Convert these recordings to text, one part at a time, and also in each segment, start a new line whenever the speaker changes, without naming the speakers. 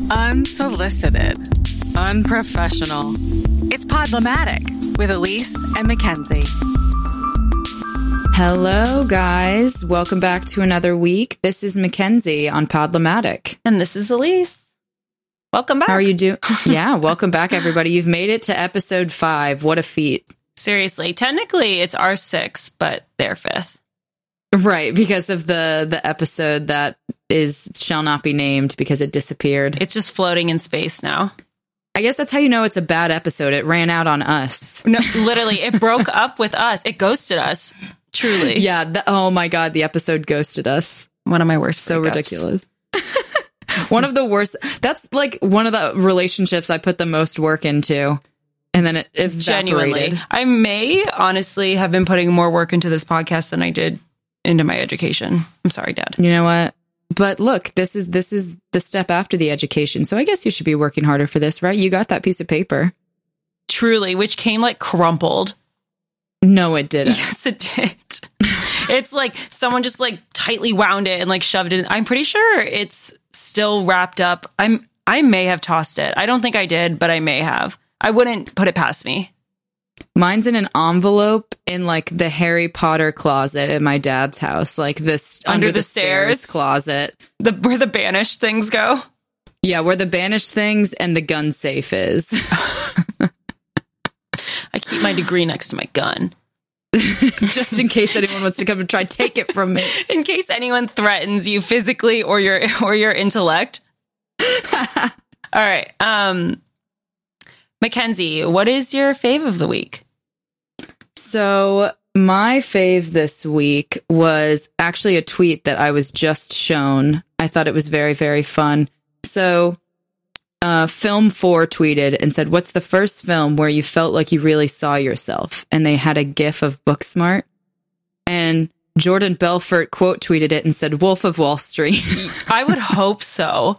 Unsolicited. Unprofessional. It's Podlamatic with Elise and Mackenzie.
Hello, guys. Welcome back to another week. This is Mackenzie on Podlamatic.
And this is Elise. Welcome back.
How are you doing? Yeah, welcome back, everybody. You've made it to episode 5. What a feat.
Seriously, technically it's our 6th, but they're 5th.
Right, because of the episode that shall not be named because it disappeared.
It's just floating in space now.
I guess that's how you know it's a bad episode. It ran out on us.
No, literally, it broke up with us. It ghosted us. Truly.
Yeah. Oh my God, the episode ghosted us.
One of my worst.
So
breakups.
ridiculous. One of the worst. That's like one of the relationships I put the most work into. And then it evaporated.
Genuinely. I may honestly have been putting more work into this podcast than I did into my education. I'm sorry, Dad.
You know what? But look, this is the step after the education. So I guess you should be working harder for this, right? You got that piece of paper.
Truly, which came like crumpled.
No, it didn't.
Yes, it did. It's like someone just like tightly wound it and like shoved it in. I'm pretty sure it's still wrapped up. I may have tossed it. I don't think I did, but I may have. I wouldn't put it past me.
Mine's in an envelope in like the Harry Potter closet at my dad's house, like this under the stairs closet.
Where the banished things go?
Yeah, where the banished things and the gun safe is.
I keep my degree next to my gun.
Just in case anyone wants to come and try to take it from me.
In case anyone threatens you physically or your intellect. All right. Mackenzie, what is your fave of the week?
So my fave this week was actually a tweet that I was just shown. I thought it was very, very fun. So Film 4 tweeted and said, "What's the first film where you felt like you really saw yourself?" And they had a gif of Booksmart. And Jordan Belfort quote tweeted it and said, "Wolf of Wall Street."
I would hope so.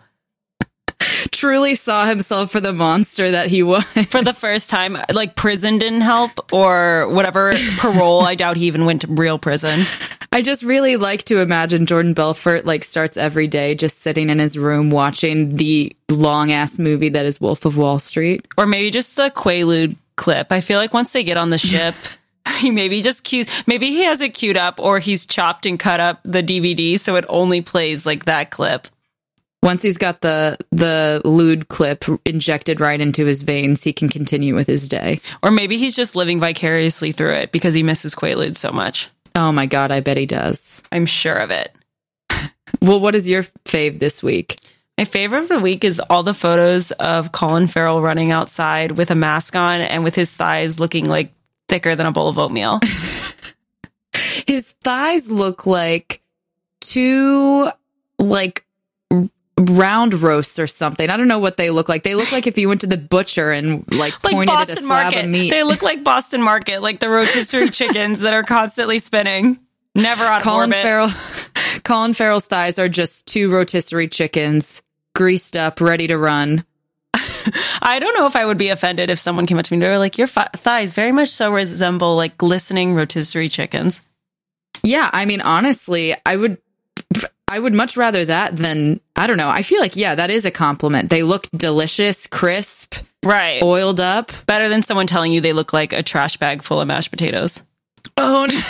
Truly saw himself for the monster that he was.
For the first time, like prison didn't help or whatever, parole. I doubt he even went to real prison.
I just really like to imagine Jordan Belfort like starts every day just sitting in his room watching the long ass movie that is Wolf of Wall Street.
Or maybe just the Quaalude clip. I feel like once they get on the ship, maybe he has it queued up or he's chopped and cut up the DVD so it only plays like that clip.
Once he's got the lewd clip injected right into his veins, he can continue with his day.
Or maybe he's just living vicariously through it because he misses Quaalude so much.
Oh my God, I bet he does.
I'm sure of it.
Well, what is your fave this week?
My favorite of the week is all the photos of Colin Farrell running outside with a mask on and with his thighs looking like thicker than a bowl of oatmeal.
His thighs look like two, like, round roasts or something. I don't know what they look like. They look like if you went to the butcher and like pointed at a slab of meat.
They look like Boston Market, like the rotisserie chickens that are constantly spinning, never out of orbit.
Colin Farrell's thighs are just two rotisserie chickens, greased up, ready to run.
I don't know if I would be offended if someone came up to me and they were like, "Your thighs very much so resemble like glistening rotisserie chickens."
Yeah, I mean, honestly, I would much rather that than, I don't know. I feel like, yeah, that is a compliment. They look delicious, crisp,
right?
Oiled up.
Better than someone telling you they look like a trash bag full of mashed potatoes.
Oh, no.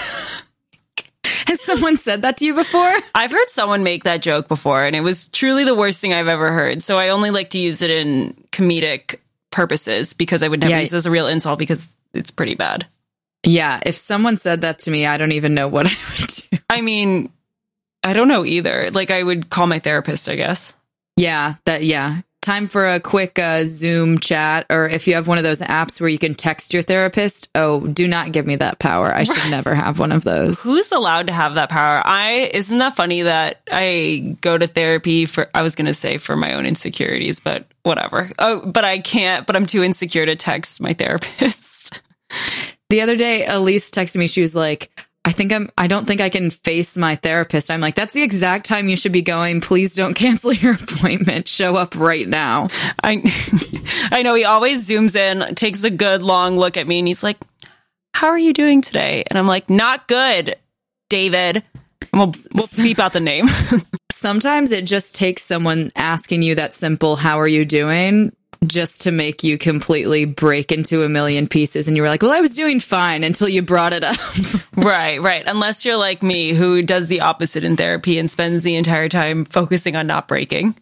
Has someone said that to you before?
I've heard someone make that joke before, and it was truly the worst thing I've ever heard. So I only like to use it in comedic purposes because I would never use it as a real insult because it's pretty bad.
Yeah, if someone said that to me, I don't even know what I would do.
I mean, I don't know either. Like, I would call my therapist, I guess.
Yeah. Time for a quick Zoom chat, or if you have one of those apps where you can text your therapist. Oh, do not give me that power. I should never have one of those.
Who's allowed to have that power? Isn't that funny that I go to therapy I was going to say for my own insecurities, but whatever. Oh, but I can't, but I'm too insecure to text my therapist.
The other day, Elise texted me. She was like, I don't think I can face my therapist. I'm like, that's the exact time you should be going. Please don't cancel your appointment. Show up right now.
I know he always zooms in, takes a good long look at me, and he's like, "How are you doing today?" And I'm like, "Not good, David." And we'll beep out the name.
sometimes it just takes someone asking you that simple, how are you doing? Just to make you completely break into a million pieces. And you were like, well, I was doing fine until you brought it up.
Right. Unless you're like me, who does the opposite in therapy and spends the entire time focusing on not breaking.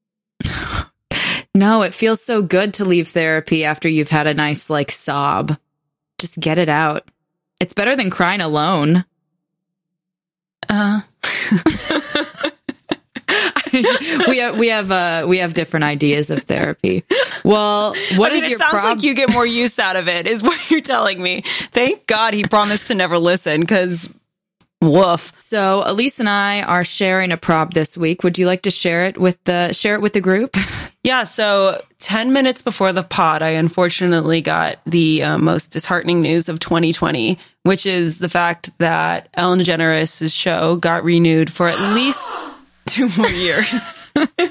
No, it feels so good to leave therapy after you've had a nice, like, sob. Just get it out. It's better than crying alone. we have different ideas of therapy. Well, what is your
problem? It sounds like you get more use out of it, is what you're telling me. Thank God he promised to never listen, because woof.
So Elise and I are sharing a prop this week. Would you like to share it with the group?
Yeah. So 10 minutes before the pod, I unfortunately got the most disheartening news of 2020, which is the fact that Ellen DeGeneres' show got renewed for at least 2 more years.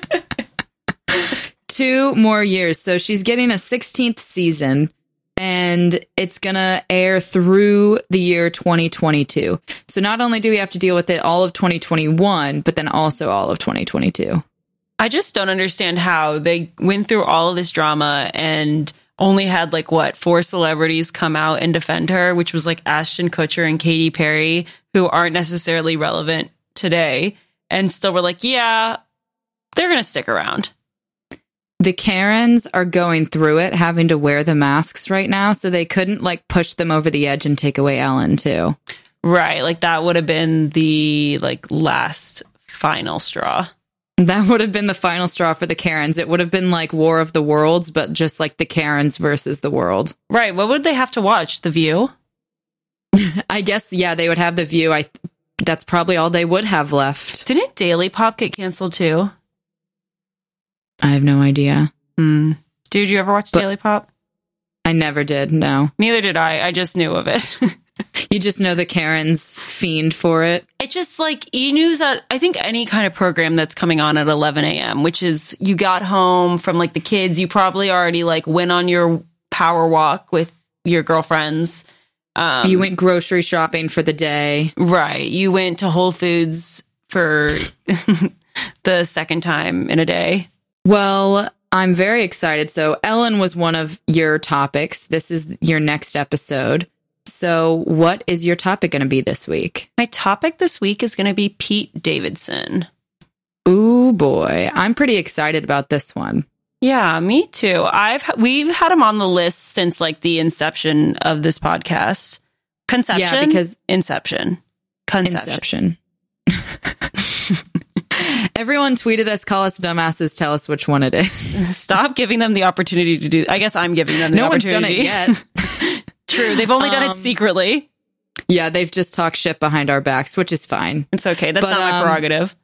2 more years. So she's getting a 16th season, and it's going to air through the year 2022. So not only do we have to deal with it all of 2021, but then also all of 2022.
I just don't understand how they went through all of this drama and only had 4 celebrities come out and defend her, which was Ashton Kutcher and Katy Perry, who aren't necessarily relevant today. And still we're yeah, they're going to stick around.
The Karens are going through it, having to wear the masks right now. So they couldn't push them over the edge and take away Ellen too.
Right. That would have been the last final straw.
That would have been the final straw for the Karens. It would have been War of the Worlds, but just the Karens versus the world.
Right. What would they have to watch? The View?
I guess, yeah, they would have The View. That's probably all they would have left.
Didn't Daily Pop get canceled too?
I have no idea.
Did you ever watch Daily Pop?
I never did, no.
Neither did I. I just knew of it.
You just know the Karens fiend for it.
It's just E-News, that I think any kind of program that's coming on at 11 a.m., which is you got home from the kids, you probably already went on your power walk with your girlfriends.
You went grocery shopping for the day.
Right. You went to Whole Foods for the second time in a day.
Well, I'm very excited. So Ellen was one of your topics. This is your next episode. So what is your topic going to be this week?
My topic this week is going to be Pete Davidson.
Ooh, boy. I'm pretty excited about this one.
Yeah, me too. We've had him on the list since the inception of this podcast. Conception?
Yeah, because
Inception. Conception.
Everyone tweeted us, call us dumbasses, tell us which one it is.
Stop giving them the opportunity to do. I guess I'm giving them the opportunity.
No one's done it yet.
True. They've only done it secretly.
Yeah, they've just talked shit behind our backs, which is fine.
It's okay. That's not my prerogative.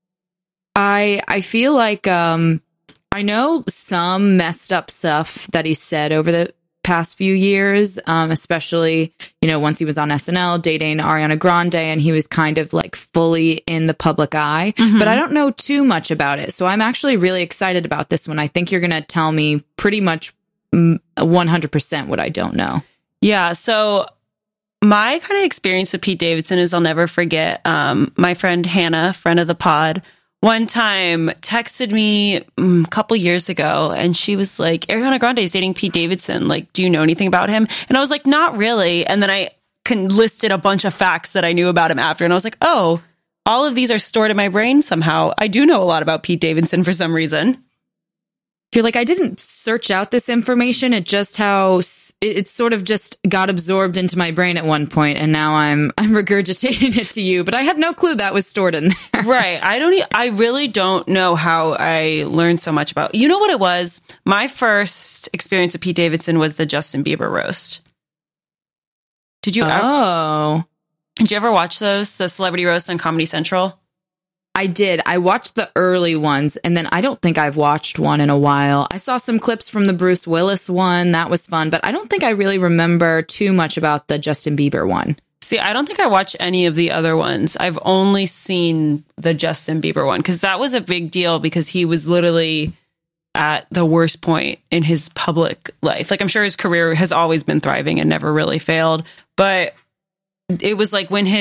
I feel I know some messed up stuff that he said over the past few years, especially, once he was on SNL dating Ariana Grande and he was kind of fully in the public eye. Mm-hmm. But I don't know too much about it. So I'm actually really excited about this one. I think you're going to tell me pretty much 100% what I don't know. Yeah.
So my kind of experience with Pete Davidson is I'll never forget my friend Hannah, friend of the pod, one time texted me a couple years ago and she was like, Ariana Grande is dating Pete Davidson. Do you know anything about him? And I was like, not really. And then I listed a bunch of facts that I knew about him after. And I was like, oh, all of these are stored in my brain somehow. I do know a lot about Pete Davidson for some reason.
You're I didn't search out this information. It just it sort of just got absorbed into my brain at one point, and now I'm regurgitating it to you. But I had no clue that was stored in there.
Right. I really don't know how I learned so much about. You know what it was? My first experience with Pete Davidson was the Justin Bieber roast. Did you? Did you ever watch those? The celebrity roast on Comedy Central?
I did. I watched the early ones, and then I don't think I've watched one in a while. I saw some clips from the Bruce Willis one. That was fun, but I don't think I really remember too much about the Justin Bieber one.
See, I don't think I watched any of the other ones. I've only seen the Justin Bieber one because that was a big deal because he was literally at the worst point in his public life. I'm sure his career has always been thriving and never really failed, but it was when his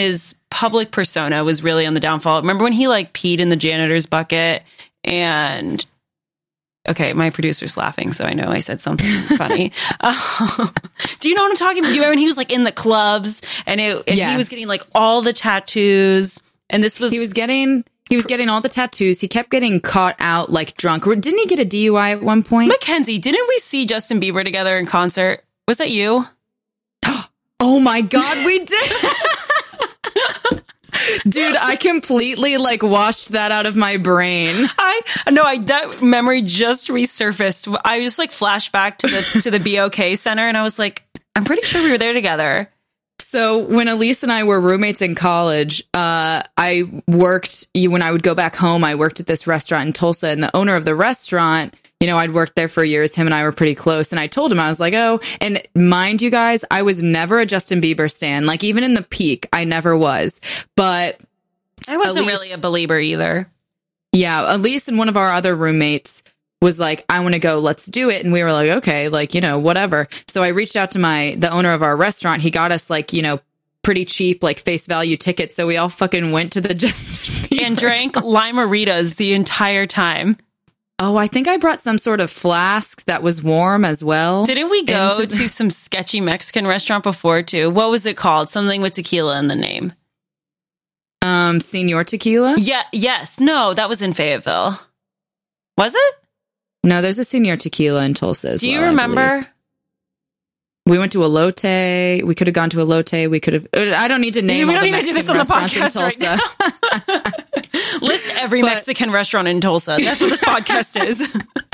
public persona was really on the downfall. Remember when he like peed in the janitor's bucket and... Okay, my producer's laughing, so I know I said something funny. Do you know what I'm talking about? Do you remember when he was like in the clubs and he was getting like all the tattoos, and this was
he was getting all the tattoos. He kept getting caught out like drunk. Didn't he get a DUI at one point?
Mackenzie, didn't we see Justin Bieber together in concert? Was that you?
Oh my God, we did. Dude, I completely like washed that out of my brain.
That memory just resurfaced. I just like flashed back to the BOK Center, and I was like, I'm pretty sure we were there together.
So when Elise and I were roommates in college, I worked, when I would go back home, I worked at this restaurant in Tulsa, and the owner of the restaurant, you know, I'd worked there for years. Him and I were pretty close. And I told him, I was like, oh, and mind you guys, I was never a Justin Bieber stan. Like even in the peak, I never was. But
I wasn't really a believer either.
Yeah. Elise and one of our other roommates was like, I want to go, let's do it. And we were like, okay, like, you know, whatever. So I reached out to the owner of our restaurant. He got us like, you know, pretty cheap, like face value tickets. So we all fucking went to the Justin Bieber
and drank Lime-A-Ritas the entire time.
Oh, I think I brought some sort of flask that was warm as well.
Didn't we go to some sketchy Mexican restaurant before too? What was it called? Something with tequila in the name.
Senor Tequila?
Yeah, yes. No, that was in Fayetteville. Was it?
No, there's a Senor Tequila in Tulsa as well.
Do you remember?
We went to Elote. We could have gone to Elote. We could have... I don't need to name all the Mexican restaurants in Tulsa.
Right. List every Mexican restaurant in Tulsa. That's what this podcast is.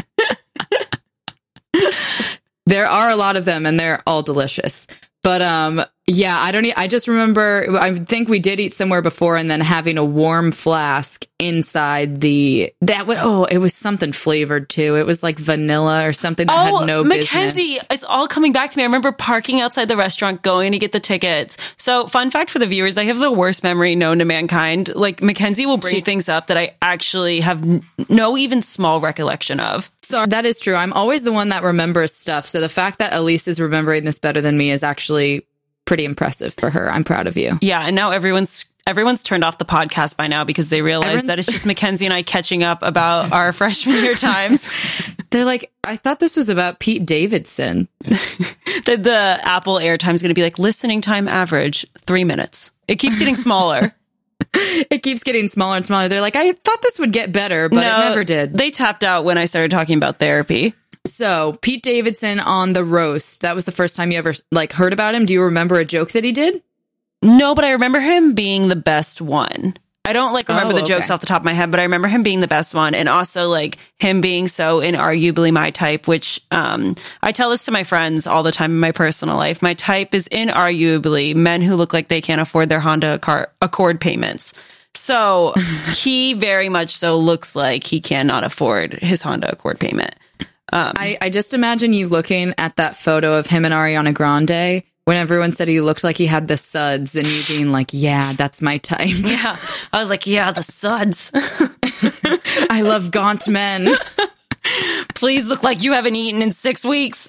There are a lot of them, and they're all delicious. But yeah, I just remember, I think we did eat somewhere before, and then having a warm flask inside it was something flavored too. It was like vanilla or something that had no
Mackenzie,
business.
it's all coming back to me. I remember parking outside the restaurant, going to get the tickets. So fun fact for the viewers, I have the worst memory known to mankind. Like Mackenzie will bring things up that I actually have no even small recollection of.
So that is true. I'm always the one that remembers stuff. So the fact that Elise is remembering this better than me is actually pretty impressive for her. I'm proud of you.
Yeah. And now everyone's turned off the podcast by now because they realize that it's just Mackenzie and I catching up about our freshman year times.
They're like, I thought this was about Pete Davidson.
The Apple airtime is going to be like listening time average 3 minutes. It keeps getting smaller.
It keeps getting smaller and smaller. They're like, I thought this would get better, but it never did.
They tapped out when I started talking about therapy.
So Pete Davidson on the roast. That was the first time you ever like heard about him. Do you remember a joke that he did?
No, but I remember him being the best one. I don't like remember the jokes off the top of my head, but I remember him being the best one. And also like him being so inarguably my type, which I tell this to my friends all the time in my personal life. My type is inarguably men who look like they can't afford their Honda Accord payments. So he very much so looks like he cannot afford his Honda Accord payment.
I just imagine you looking at that photo of him and Ariana Grande when everyone said he looked like he had the suds and you being like, yeah, that's my type.
Yeah. I was like, yeah, the suds.
I love gaunt men.
Please look like you haven't eaten in 6 weeks.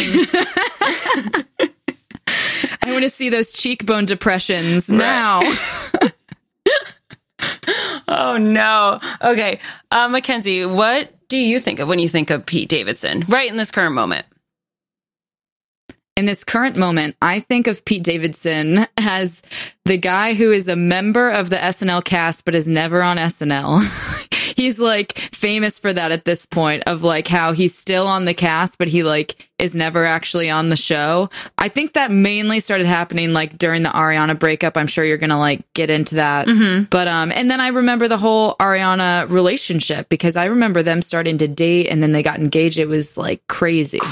I want to see those cheekbone depressions now.
Oh, no. Okay. Mackenzie, what do you think of when you think of Pete Davidson right in this current moment?
In this current moment, I think of Pete Davidson as the guy who is a member of the SNL cast, but is never on SNL. He's like famous for that at this point of like how he's still on the cast, but he like is never actually on the show. I think that mainly started happening like during the Ariana breakup. I'm sure you're going to like get into that. Mm-hmm. But, and then I remember the whole Ariana relationship because I remember them starting to date and then they got engaged. It was like crazy.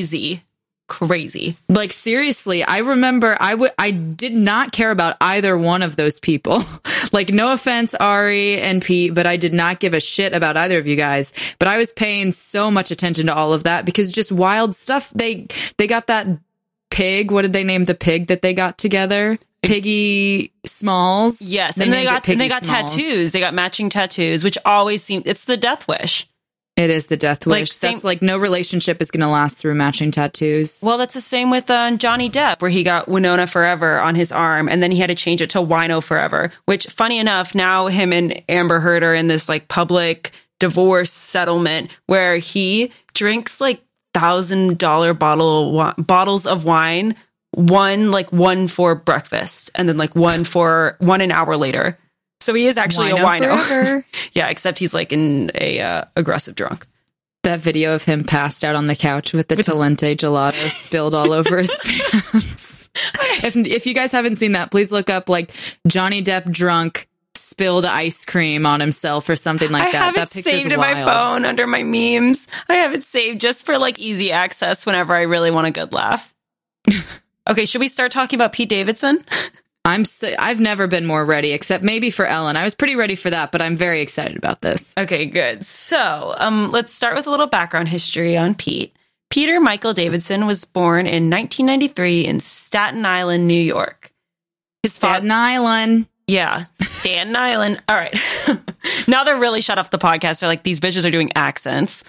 Like seriously, I remember I did not care about either one of those people. Like no offense, Ari and Pete, but I did not give a shit about either of you guys. But I was paying so much attention to all of that because just wild stuff. They got that pig. What did they name the pig that they got together? Piggy Smalls.
Yes, and they got tattoos. They got matching tattoos, which always seemed it's the death wish.
It is the death
Like,
wish.
same-
That's like no relationship is going to last through matching tattoos.
Well, that's the same with Johnny Depp, where he got Winona Forever on his arm, and then he had to change it to Wino Forever, which, funny enough, now him and Amber Heard are in this like public divorce settlement where he drinks like $1,000 bottles of wine, one for breakfast and then like one an hour later. So he is actually a wino. Yeah, except he's like in a aggressive drunk.
That video of him passed out on the couch with the Talente gelato spilled all over his pants. If you guys haven't seen that, please look up like Johnny Depp drunk spilled ice cream on himself or something like that.
I have
that
it
picture's
saved in my phone under my memes. I have it saved just for like easy access whenever I really want a good laugh. Okay, should we start talking about Pete Davidson?
I've never been more ready, except maybe for Ellen. I was pretty ready for that, but I'm very excited about this.
Okay, good. So let's start with a little background history on Pete. Peter Michael Davidson was born in 1993 in Staten Island, New York.
Staten Island.
Yeah, Staten Island. All right. Now they're really shut off the podcast. They're like, these bitches are doing accents.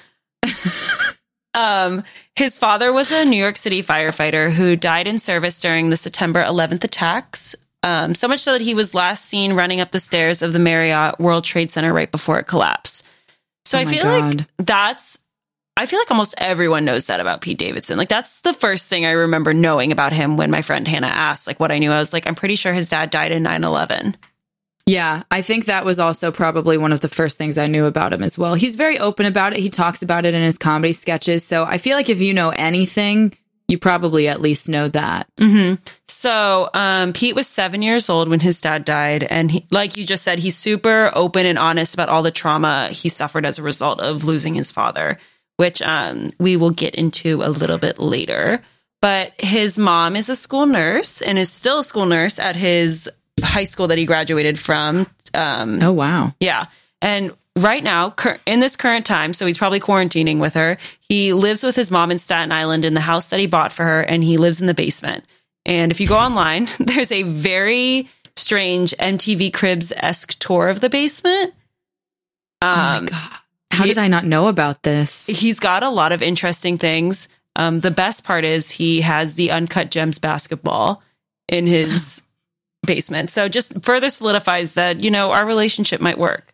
His father was a New York City firefighter who died in service during the September 11th attacks. So much so that he was last seen running up the stairs of the Marriott World Trade Center right before it collapsed. So I feel like almost everyone knows that about Pete Davidson. Like, that's the first thing I remember knowing about him when my friend Hannah asked, like, what I knew. I was like, I'm pretty sure his dad died in 9/11.
Yeah, I think that was also probably one of the first things I knew about him as well. He's very open about it. He talks about it in his comedy sketches. So I feel like if you know anything, you probably at least know that.
Mm-hmm. So Pete was 7 years old when his dad died. And he, like you just said, he's super open and honest about all the trauma he suffered as a result of losing his father, which we will get into a little bit later. But his mom is a school nurse and is still a school nurse at his high school that he graduated from.
Oh, wow.
Yeah. And right now, in this current time, so he's probably quarantining with her, he lives with his mom in Staten Island in the house that he bought for her, and he lives in the basement. And if you go online, there's a very strange MTV Cribs-esque tour of the basement.
Oh, my God. How did I not know about this?
He's got a lot of interesting things. The best part is he has the Uncut Gems basketball in his basement. So just further solidifies that, you know, our relationship might work.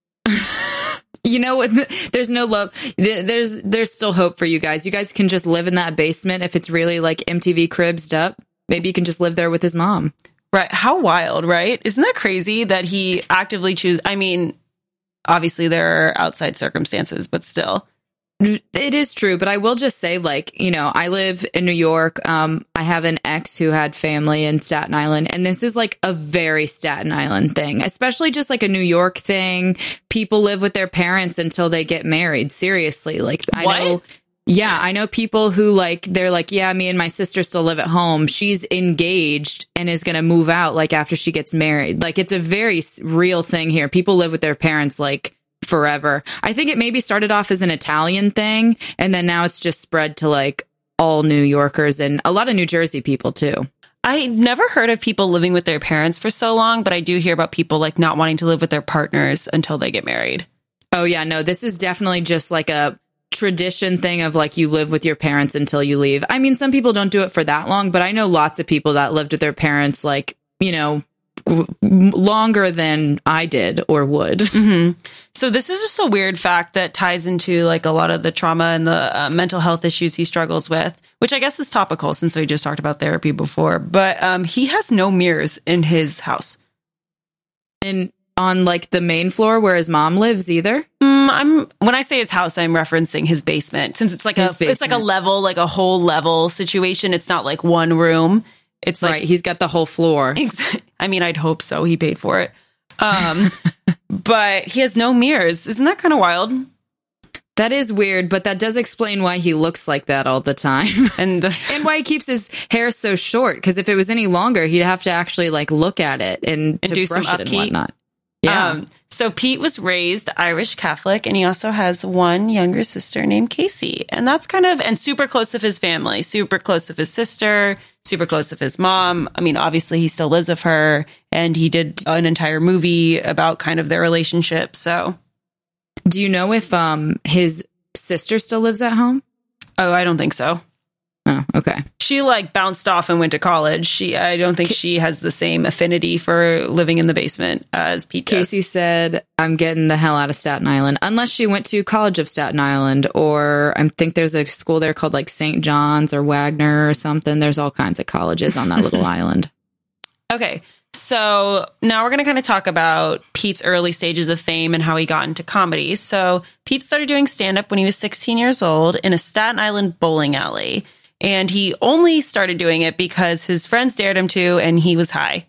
You know what? There's no love. There's still hope for you guys. You guys can just live in that basement if it's really like MTV Cribs'd up. Maybe you can just live there with his mom.
Right. How wild, right? Isn't that crazy that he actively chooses? I mean, obviously there are outside circumstances, but still.
It is true, but I will just say, like, you know, I live in New York. I have an ex who had family in Staten Island, and this is like a very Staten Island thing, especially just like a New York thing. People live with their parents until they get married. Seriously. Like, I know people who like, they're like, yeah, me and my sister still live at home. She's engaged and is going to move out like after she gets married. Like, it's a very real thing here. People live with their parents like forever. I think it maybe started off as an Italian thing, and then now it's just spread to like all New Yorkers and a lot of New Jersey people too.
I never heard of people living with their parents for so long, but I do hear about people like not wanting to live with their partners until they get married.
Oh yeah, no, this is definitely just like a tradition thing of like you live with your parents until you leave. I mean, some people don't do it for that long, but I know lots of people that lived with their parents like, you know, longer than I did or would.
Mm-hmm. So this is just a weird fact that ties into like a lot of the trauma and the mental health issues he struggles with, which I guess is topical since we just talked about therapy before. But he has no mirrors in his house.
And on like the main floor where his mom lives either?
When I say his house, I'm referencing his basement, since it's like it's like a level, like a whole level situation. It's not like one room. It's like,
right, he's got the whole floor.
I mean, I'd hope so. He paid for it. But he has no mirrors. Isn't that kind of wild?
That is weird, but that does explain why he looks like that all the time. And why he keeps his hair so short. Because if it was any longer, he'd have to actually like look at it and to
do
brush
some
it
upkeep.
and whatnot. Yeah.
So Pete was raised Irish Catholic, and he also has one younger sister named Casey. And that's and super close with his family, super close with his sister, super close with his mom. I mean, obviously he still lives with her, and he did an entire movie about kind of their relationship. So
Do you know if his sister still lives at home?
Oh, I don't think so.
Oh, okay.
She like bounced off and went to college. I don't think she has the same affinity for living in the basement as Pete does.
Casey said, I'm getting the hell out of Staten Island. Unless she went to College of Staten Island, or I think there's a school there called like St. John's or Wagner or something. There's all kinds of colleges on that little island.
Okay. So now we're going to kind of talk about Pete's early stages of fame and how he got into comedy. So Pete started doing stand-up when he was 16 years old in a Staten Island bowling alley. And he only started doing it because his friends dared him to, and he was high.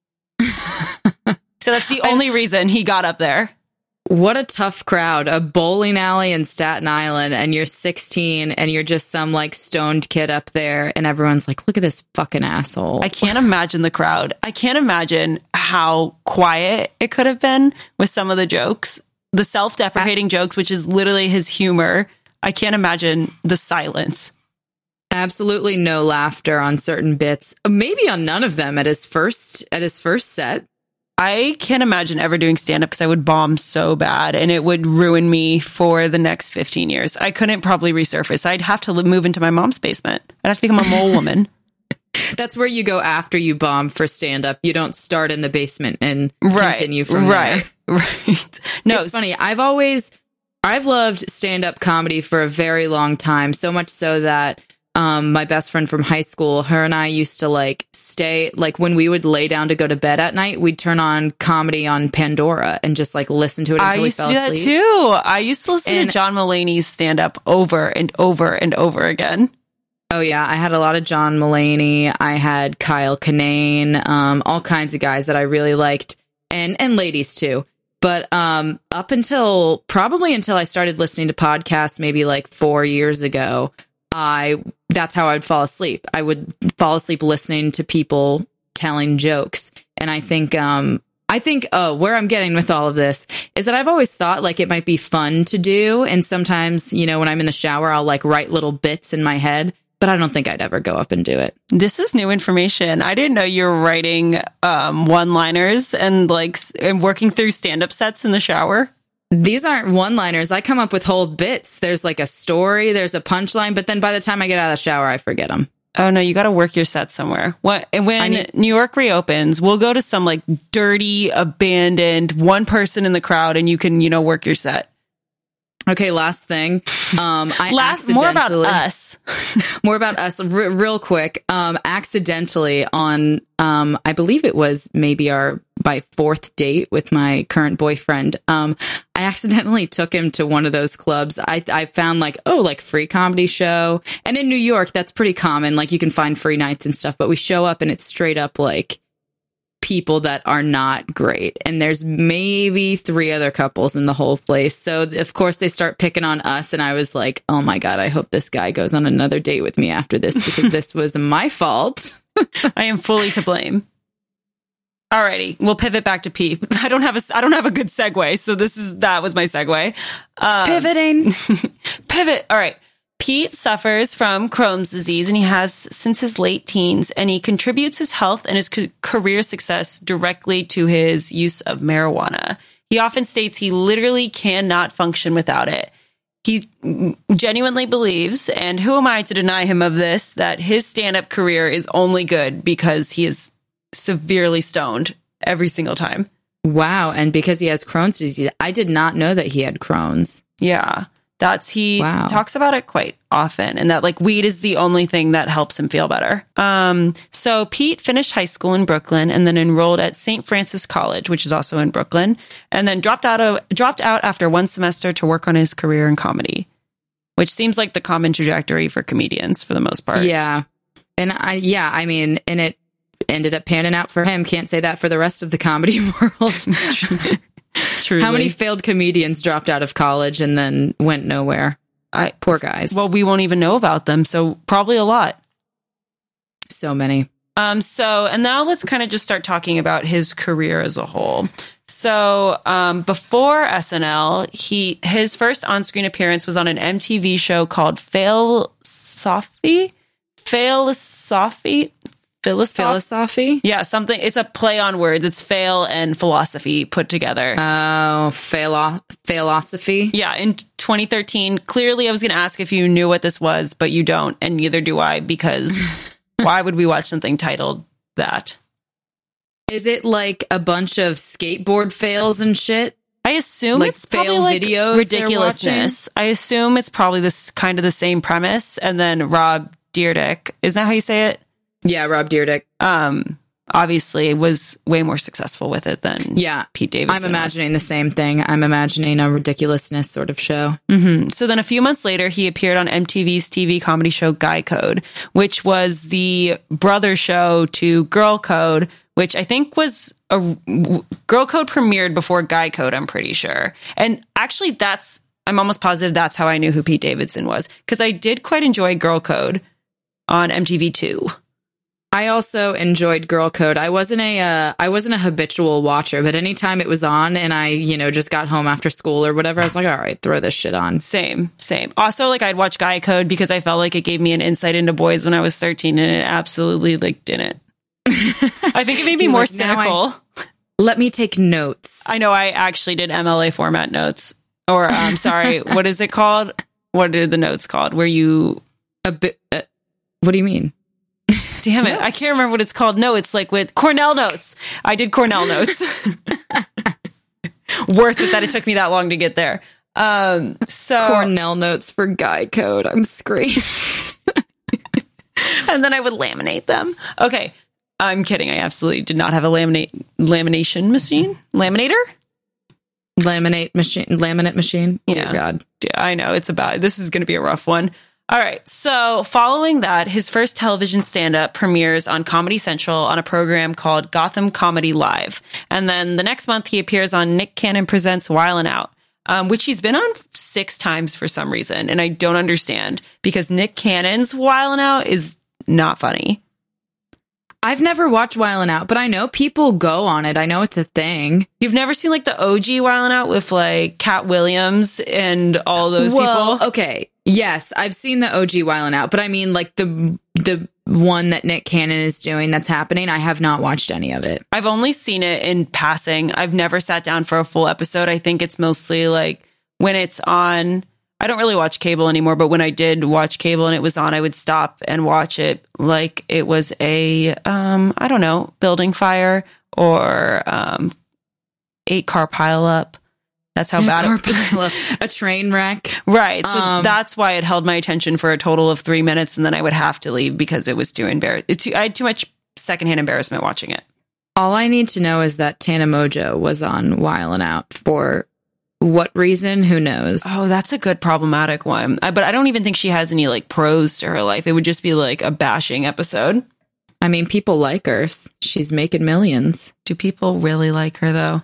So that's the only reason he got up there.
What a tough crowd. A bowling alley in Staten Island, and you're 16, and you're just some like stoned kid up there, and everyone's like, look at this fucking asshole.
I can't imagine the crowd. I can't imagine how quiet it could have been with some of the jokes. The self-deprecating jokes, which is literally his humor. I can't imagine the silence.
Absolutely no laughter on certain bits. Maybe on none of them at his first set.
I can't imagine ever doing stand-up because I would bomb so bad and it would ruin me for the next 15 years. I couldn't probably resurface. I'd have to move into my mom's basement. I'd have to become a mole woman.
That's where you go after you bomb for stand-up. You don't start in the basement and continue from there.
Right. No,
it's funny. I've loved stand-up comedy for a very long time. So much so that my best friend from high school, her and I used to like stay, like when we would lay down to go to bed at night, we'd turn on comedy on Pandora and just like listen to it until we fell asleep. I used to do that
too. I used to listen to John Mulaney's stand-up over and over and over again.
Oh yeah, I had a lot of John Mulaney. I had Kyle Kinane, all kinds of guys that I really liked, and ladies too. But up until I started listening to podcasts, maybe like 4 years ago, that's how I would fall asleep. I would fall asleep listening to people telling jokes. And I think where I'm getting with all of this is that I've always thought like it might be fun to do. And sometimes, you know, when I'm in the shower, I'll like write little bits in my head, but I don't think I'd ever go up and do it.
This is new information. I didn't know you were writing one-liners and working through stand-up sets in the shower.
These aren't one-liners. I come up with whole bits. There's like a story, there's a punchline, but then by the time I get out of the shower, I forget them.
Oh no, you got to work your set somewhere. When New York reopens, we'll go to some like dirty, abandoned, one person in the crowd, and you can, work your set.
Okay, last thing.
More about us.
More about us, real quick. Accidentally on, I believe it was maybe my fourth date with my current boyfriend. I accidentally took him to one of those clubs. I found like free comedy show. And in New York, that's pretty common. Like you can find free nights and stuff, but we show up and it's straight up like people that are not great. And there's maybe 3 other couples in the whole place. So of course they start picking on us. And I was like, oh my God, I hope this guy goes on another date with me after this because this was my fault.
I am fully to blame. Alrighty, we'll pivot back to Pete. I don't have a good segue, so that was my segue.
Pivoting.
Pivot. All right. Pete suffers from Crohn's disease, and he has since his late teens, and he contributes his health and his career success directly to his use of marijuana. He often states he literally cannot function without it. He genuinely believes, and who am I to deny him of this, that his stand-up career is only good because he is severely stoned every single time.
Wow. And because he has Crohn's disease, I did not know that he had Crohn's.
Yeah. He talks about it quite often, and that like weed is the only thing that helps him feel better. So Pete finished high school in Brooklyn and then enrolled at St. Francis College, which is also in Brooklyn, and then dropped out after 1 semester to work on his career in comedy, which seems like the common trajectory for comedians for the most part.
Yeah. And and it ended up panning out for him. Can't say that for the rest of the comedy world.
Truly.
How many failed comedians dropped out of college and then went nowhere? Poor guys.
Well, we won't even know about them, so probably a lot.
So many.
And now let's kind of just start talking about his career as a whole. So before SNL, his first on-screen appearance was on an MTV show called Fail Sophie.
Philosophy?
Yeah, something. It's a play on words. It's fail and philosophy put together.
Oh, philosophy.
Yeah, in 2013. Clearly, I was going to ask if you knew what this was, but you don't, and neither do I, because why would we watch something titled that?
Is it like a bunch of skateboard fails and shit?
I assume
like
it's probably
fail
like
videos
ridiculousness. I assume it's probably this kind of the same premise, and then Rob Dyrdek, isn't that how you say it?
Yeah, Rob Dyrdek.
Obviously was way more successful with it than Pete Davidson.
I'm imagining the same thing. I'm imagining a ridiculousness sort of show.
Mm-hmm. So then a few months later, he appeared on MTV's TV comedy show Guy Code, which was the brother show to Girl Code, which I think was Girl Code premiered before Guy Code, I'm pretty sure. And actually I'm almost positive that's how I knew who Pete Davidson was, because I did quite enjoy Girl Code on MTV2.
I also enjoyed Girl Code. I wasn't a habitual watcher, but anytime it was on and I, just got home after school or whatever, I was like, all right, throw this shit on.
Same. Also, like, I'd watch Guy Code because I felt like it gave me an insight into boys when I was 13, and it absolutely, didn't. I think it made me more cynical.
Let me take notes.
I know I actually did MLA format notes. Or, I'm sorry, what is it called? What are the notes called? Where you...
what do you mean?
Damn it. I can't remember what it's called. No, it's like with Cornell notes. I did Cornell notes. Worth it that it took me that long to get there. So
Cornell notes for Guy Code. I'm screaming.
And then I would laminate them. Okay. I'm kidding. I absolutely did not have a lamination machine. Laminator?
Laminate machine.
Yeah.
Dear God.
I know. This is going to be a rough one. All right. So following that, his first television stand-up premieres on Comedy Central on a program called Gotham Comedy Live. And then the next month, he appears on Nick Cannon Presents Wildin' Out, which he's been on 6 times for some reason. And I don't understand, because Nick Cannon's Wildin' Out is not funny.
I've never watched Wildin' Out, but I know people go on it. I know it's a thing.
You've never seen the OG Wildin' Out with Cat Williams and all those people?
Okay. Yes, I've seen the OG Wildin' Out, but I mean the one that Nick Cannon is doing that's happening. I have not watched any of it.
I've only seen it in passing. I've never sat down for a full episode. I think it's mostly when it's on. I don't really watch cable anymore, but when I did watch cable and it was on, I would stop and watch it like it was a, I don't know, building fire or 8-car pileup. That's how bad
a train wreck.
Right. So that's why it held my attention for a total of 3 minutes, and then I would have to leave because it was too embarrassing. I had too much secondhand embarrassment watching it.
All I need to know is that Tana Mojo was on Wildin' Out for what reason? Who knows?
Oh, that's a good problematic one. But I don't even think she has any pros to her life. It would just be a bashing episode.
I mean, people like her. She's making millions.
Do people really like her though?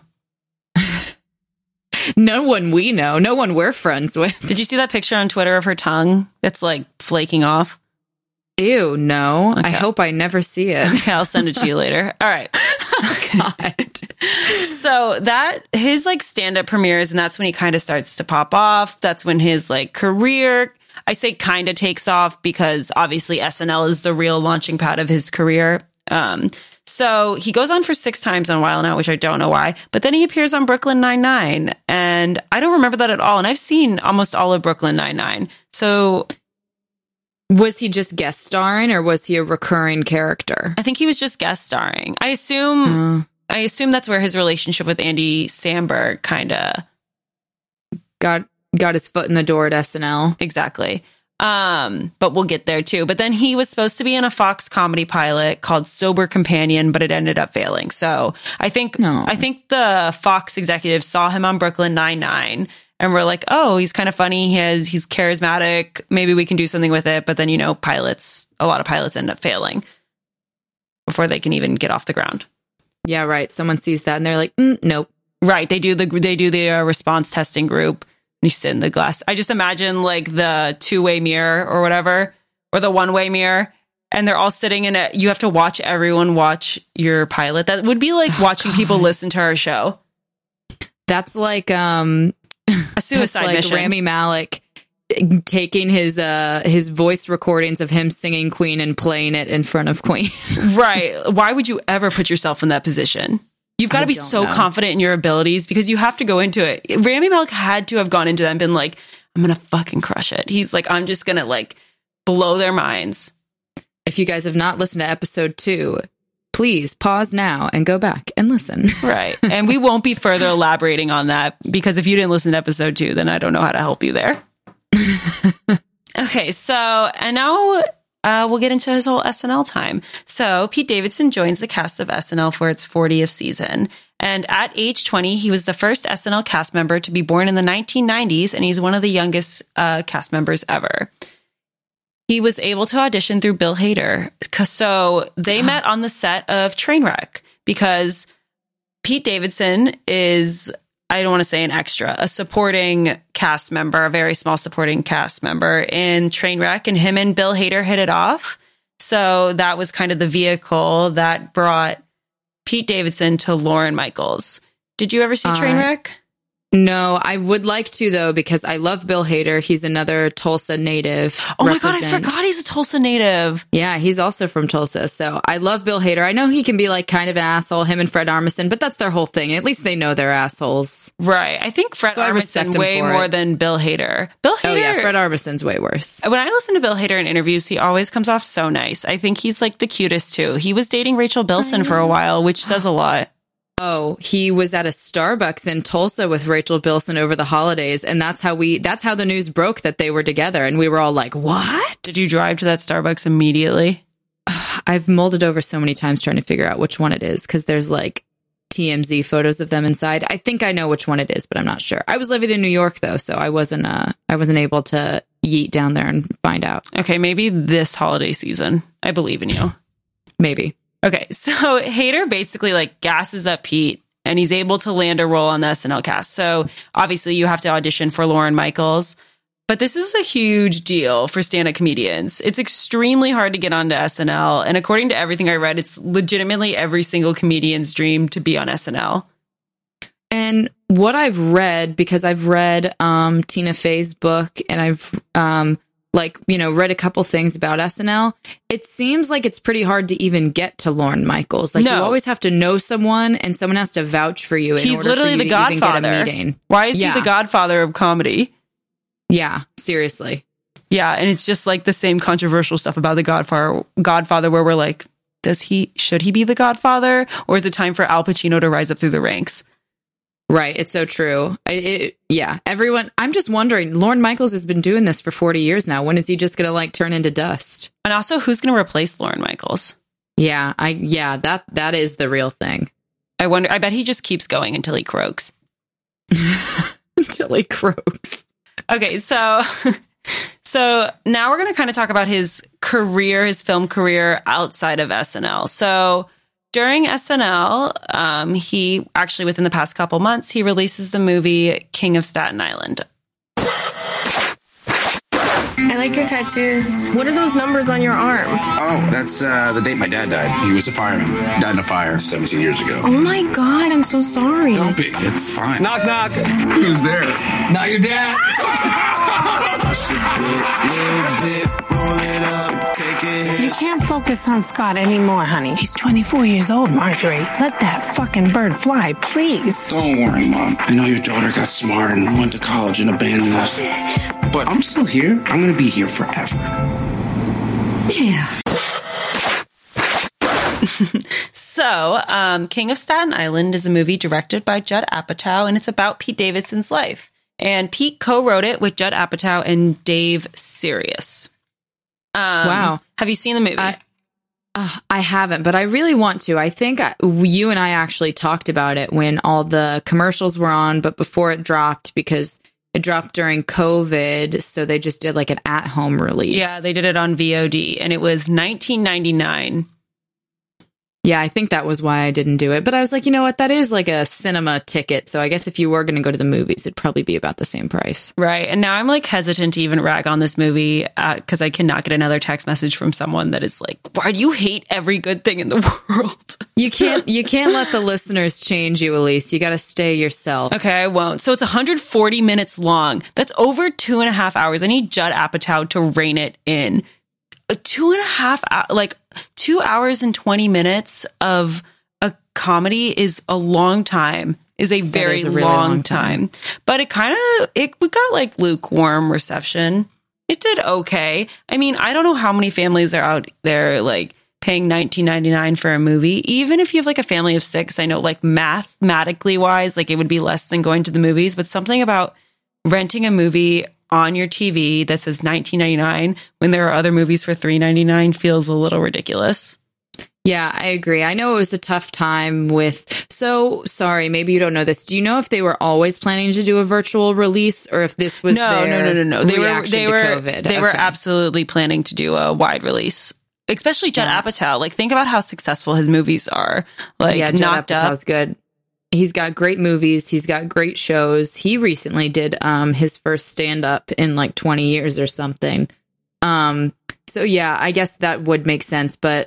No one we know. No one we're friends with.
Did you see that picture on Twitter of her tongue that's flaking off?
Ew, no. Okay. I hope I never see it.
Okay, I'll send it to you later. All right.
God.
So his stand-up premieres, and that's when he kind of starts to pop off. That's when his career, I say kind of takes off because obviously SNL is the real launching pad of his career. So he goes on for 6 times on Wildin' Out, which I don't know why. But then he appears on Brooklyn Nine-Nine, and I don't remember that at all. And I've seen almost all of Brooklyn Nine-Nine. So
was he just guest starring, or was he a recurring character?
I think he was just guest starring. I assume that's where his relationship with Andy Samberg kind of
got his foot in the door at SNL.
Exactly. But we'll get there too. But then he was supposed to be in a Fox comedy pilot called Sober Companion, but it ended up failing. So I think the Fox executives saw him on Brooklyn Nine-Nine and were like, oh, he's kind of funny. He's charismatic. Maybe we can do something with it. But then, a lot of pilots end up failing before they can even get off the ground.
Yeah, right. Someone sees that and they're like, nope.
Right. They do the response testing group. You sit in the glass. I just imagine the 2-way mirror or whatever, or the 1-way mirror, and they're all sitting in it. You have to watch everyone watch your pilot. That would be like watching people listen to our show.
That's like
a suicide mission.
Rami Malek taking his voice recordings of him singing Queen and playing it in front of Queen.
Right. Why would you ever put yourself in that position? You've got to be so confident in your abilities because you have to go into it. Rami Malek had to have gone into that and been like, I'm going to fucking crush it. He's like, I'm just going to like blow their minds.
If you guys have not listened to episode 2, please pause now and go back and listen.
Right. And we won't be further elaborating on that because if you didn't listen to episode 2, then I don't know how to help you there. Okay. So, and now we'll get into his whole SNL time. So Pete Davidson joins the cast of SNL for its 40th season. And at age 20, he was the first SNL cast member to be born in the 1990s. And he's one of the youngest cast members ever. He was able to audition through Bill Hader. So they met on the set of Trainwreck because Pete Davidson is, I don't want to say an extra, a supporting cast member, a very small supporting cast member in Trainwreck, and him and Bill Hader hit it off. So that was kind of the vehicle that brought Pete Davidson to Lorne Michaels. Did you ever see Trainwreck?
No, I would like to, though, because I love Bill Hader. He's another Tulsa native.
Oh my God, I forgot he's a Tulsa native.
Yeah, he's also from Tulsa. So I love Bill Hader. I know he can be like kind of an asshole, him and Fred Armisen, but that's their whole thing. At least they know they're assholes.
Right. I think Fred Armisen way more than Bill Hader. Bill Hader.
Oh yeah, Fred Armisen's way worse.
When I listen to Bill Hader in interviews, he always comes off so nice. I think he's like the cutest too. He was dating Rachel Bilson for a while, which says a lot.
Oh, he was at a Starbucks in Tulsa with Rachel Bilson over the holidays. And that's how the news broke that they were together. And we were all like, what?
Did you drive to that Starbucks immediately?
I've mulled it over so many times trying to figure out which one it is. Cause there's like TMZ photos of them inside. I think I know which one it is, but I'm not sure. I was living in New York though. So I wasn't able to yeet down there and find out.
Okay. Maybe this holiday season. I believe in you.
Maybe.
Okay, so Hader basically like gasses up Pete and he's able to land a role on the SNL cast. So obviously you have to audition for Lorne Michaels, but this is a huge deal for stand-up comedians. It's extremely hard to get onto SNL. And according to everything I read, it's legitimately every single comedian's dream to be on SNL.
And what I've read, because I've read Tina Fey's book and I've read a couple things about SNL. It seems like it's pretty hard to even get to Lorne Michaels. Like you always have to know someone and someone has to vouch for you.
He's literally the Godfather.
Even get a meeting.
Why is he the Godfather of comedy?
Yeah, seriously.
Yeah, and it's just like the same controversial stuff about the Godfather where we're like, should he be the Godfather? Or is it time for Al Pacino to rise up through the ranks?
Right. It's so true. Everyone, I'm just wondering, Lorne Michaels has been doing this for 40 years now. When is he just going to like turn into dust?
And also, who's going to replace Lorne Michaels?
Yeah, that is the real thing.
I wonder, I bet he just keeps going until he croaks.
Until he croaks.
Okay, so now we're going to kind of talk about his career, his film career outside of SNL. So during SNL, he actually, within the past couple months, he releases the movie King of Staten Island.
I like your tattoos. What are those numbers on your arm?
Oh, that's the date my dad died. He was a fireman. Died in a fire 17 years ago.
Oh my God, I'm so sorry.
Don't be. It's fine.
Knock, knock.
Who's there?
Not your dad.
You can't focus on Scott anymore, honey. He's 24 years old, Marjorie. Let that fucking bird fly, please.
Don't worry, Mom. I know your daughter got smart and went to college and abandoned us. But I'm still here. I'm going to be here forever.
Yeah.
So, King of Staten Island is a movie directed by Judd Apatow, and it's about Pete Davidson's life. And Pete co-wrote it with Judd Apatow and Dave Serious.
Wow.
Have you seen the movie?
I haven't, but I really want to. I think you and I actually talked about it when all the commercials were on, but before it dropped, because it dropped during COVID, so they just did like an at-home release.
Yeah, they did it on VOD, and it was $19.99.
Yeah, I think that was why I didn't do it. But I was like, you know what? That is like a cinema ticket. So I guess if you were going to go to the movies, it'd probably be about the same price.
Right. And now I'm like hesitant to even rag on this movie because I cannot get another text message from someone that is like, why do you hate every good thing in the world?
You can't let the listeners change you, Elise. You got to stay yourself.
Okay, I won't. So it's 140 minutes long. That's over 2.5 hours. I need Judd Apatow to rein it in. 2 hours and 20 minutes of a comedy is a long time, is a very
really
long time. But it we got like lukewarm reception. It did okay. I mean, I don't know how many families are out there like paying $19.99 for a movie. Even if you have like a family of 6, I know like mathematically wise, like it would be less than going to the movies, but something about renting a movie on your TV that says $19.99 when there are other movies for $3.99 feels a little ridiculous.
Yeah, I agree. I know it was a tough time with... So, sorry, maybe you don't know this. Do you know if they were always planning to do a virtual release or if this was
No. They were
Okay.
absolutely planning to do a wide release. Especially Judd Apatow. Like, think about how successful his movies are. Like,
yeah, Judd
Knocked
Apatow's
Up.
good. He's got great movies. He's got great shows. He recently did his first stand-up in like 20 years or something. So yeah, I guess that would make sense. But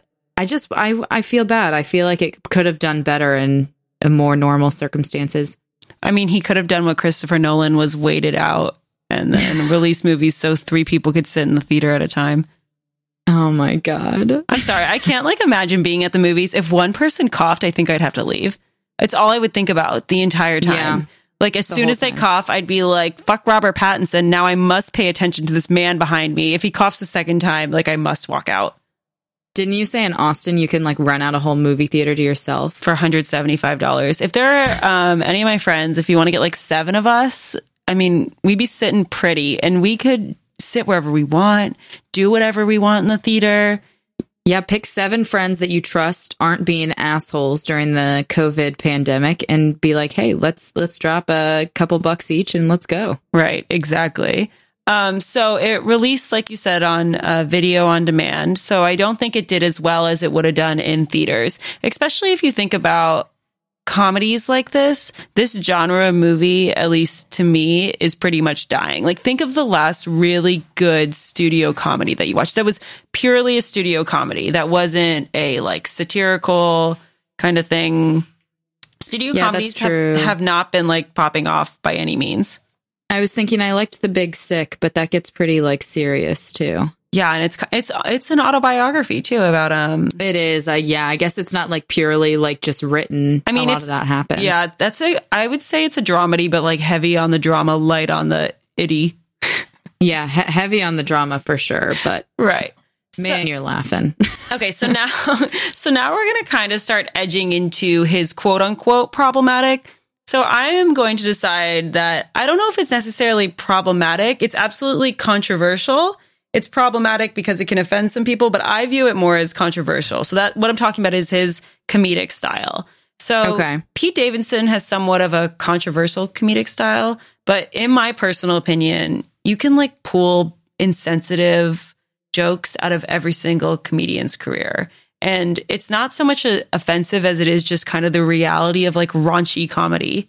I feel bad. I feel like it could have done better in more normal circumstances.
I mean, he could have done what Christopher Nolan was waited out and then release movies so 3 people could sit in the theater at a time.
Oh my God.
I'm sorry. I can't like imagine being at the movies. If one person coughed, I think I'd have to leave. It's all I would think about the entire time.
Yeah,
like as soon as they cough, I'd be like, fuck Robert Pattinson. Now I must pay attention to this man behind me. If he coughs a second time, like I must walk out.
Didn't you say in Austin you can like rent out a whole movie theater to yourself?
For $175. If there are any of my friends, if you want to get like 7 of us, I mean, we'd be sitting pretty and we could sit wherever we want, do whatever we want in the theater.
Yeah, pick 7 friends that you trust aren't being assholes during the COVID pandemic and be like, hey, let's drop a couple bucks each and let's go.
Right, exactly. So it released, like you said, on video on demand. So I don't think it did as well as it would have done in theaters, especially if you think about comedies like this genre of movie, at least to me, is pretty much dying. Like, think of the last really good studio comedy that you watched that was purely a studio comedy, that wasn't a like satirical kind of thing. Studio comedies have not been like popping off by any means.
I was thinking I liked The Big Sick, but that gets pretty like serious too.
Yeah, and it's an autobiography too about
It is. I guess it's not like purely like just written.
I mean,
a lot of that happened.
Yeah, I would say it's a dramedy, but like heavy on the drama, light on the itty.
Yeah, heavy on the drama for sure. But
right,
man, you're laughing.
Okay, so now we're gonna kind of start edging into his quote unquote problematic. So I am going to decide that I don't know if it's necessarily problematic. It's absolutely controversial. It's problematic because it can offend some people, but I view it more as controversial. So that what I'm talking about is his comedic style. So Pete Davidson has somewhat of a controversial comedic style, but in my personal opinion, you can like pull insensitive jokes out of every single comedian's career. And it's not so much offensive as it is just kind of the reality of like raunchy comedy.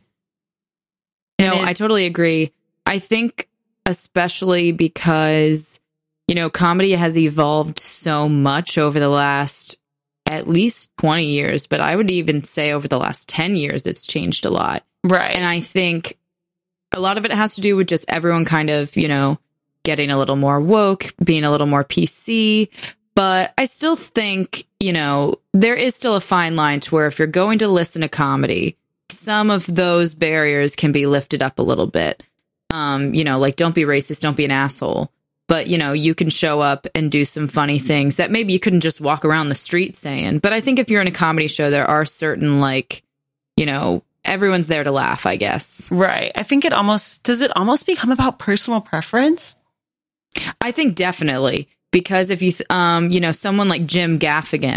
No, I totally agree. I think especially because, you know, comedy has evolved so much over the last at least 20 years, but I would even say over the last 10 years, it's changed a lot.
Right.
And I think a lot of it has to do with just everyone kind of, you know, getting a little more woke, being a little more PC. But I still think, you know, there is still a fine line to where if you're going to listen to comedy, some of those barriers can be lifted up a little bit. You know, like don't be racist, don't be an asshole. But, you know, you can show up and do some funny things that maybe you couldn't just walk around the street saying. But I think if you're in a comedy show, there are certain, like, you know, everyone's there to laugh, I guess.
Right. I think does it almost become about personal preference?
I think definitely. Because if you, you know, someone like Jim Gaffigan,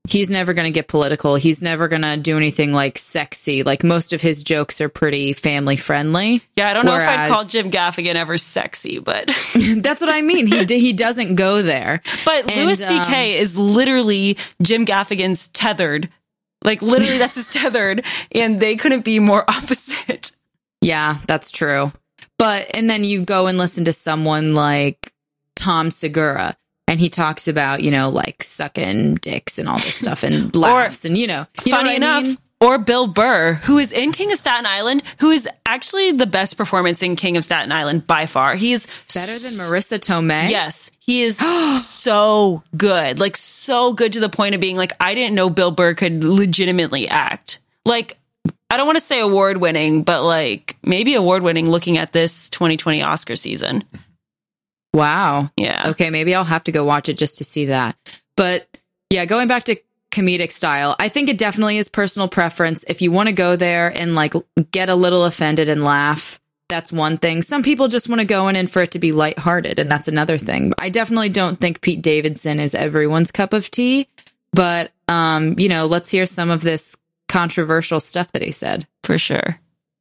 he's never going to get political. He's never going to do anything like sexy. Like most of his jokes are pretty family friendly.
Yeah, I don't know if I'd call Jim Gaffigan ever sexy, but
that's what I mean. He doesn't go there.
But Louis C.K. is literally Jim Gaffigan's tethered. Like literally that's his tethered, and they couldn't be more opposite.
Yeah, that's true. And then you go and listen to someone like Tom Segura, and he talks about, like sucking dicks and all this stuff and laughs and,
funny enough, or Bill Burr, who is in King of Staten Island, who is actually the best performance in King of Staten Island by far. He's
better than Marissa Tomei.
Yes, he is so good. Like so good to the point of being like, I didn't know Bill Burr could legitimately act. Like, I don't want to say award winning, but like maybe award winning looking at this 2020 Oscar season.
Wow.
Yeah.
Okay, maybe I'll have to go watch it just to see that. But yeah, going back to comedic style, I think it definitely is personal preference. If you want to go there and like get a little offended and laugh, that's one thing. Some people just want to go in for it to be lighthearted, and that's another thing. I definitely don't think Pete Davidson is everyone's cup of tea, but let's hear some of this controversial stuff that he said.
For sure.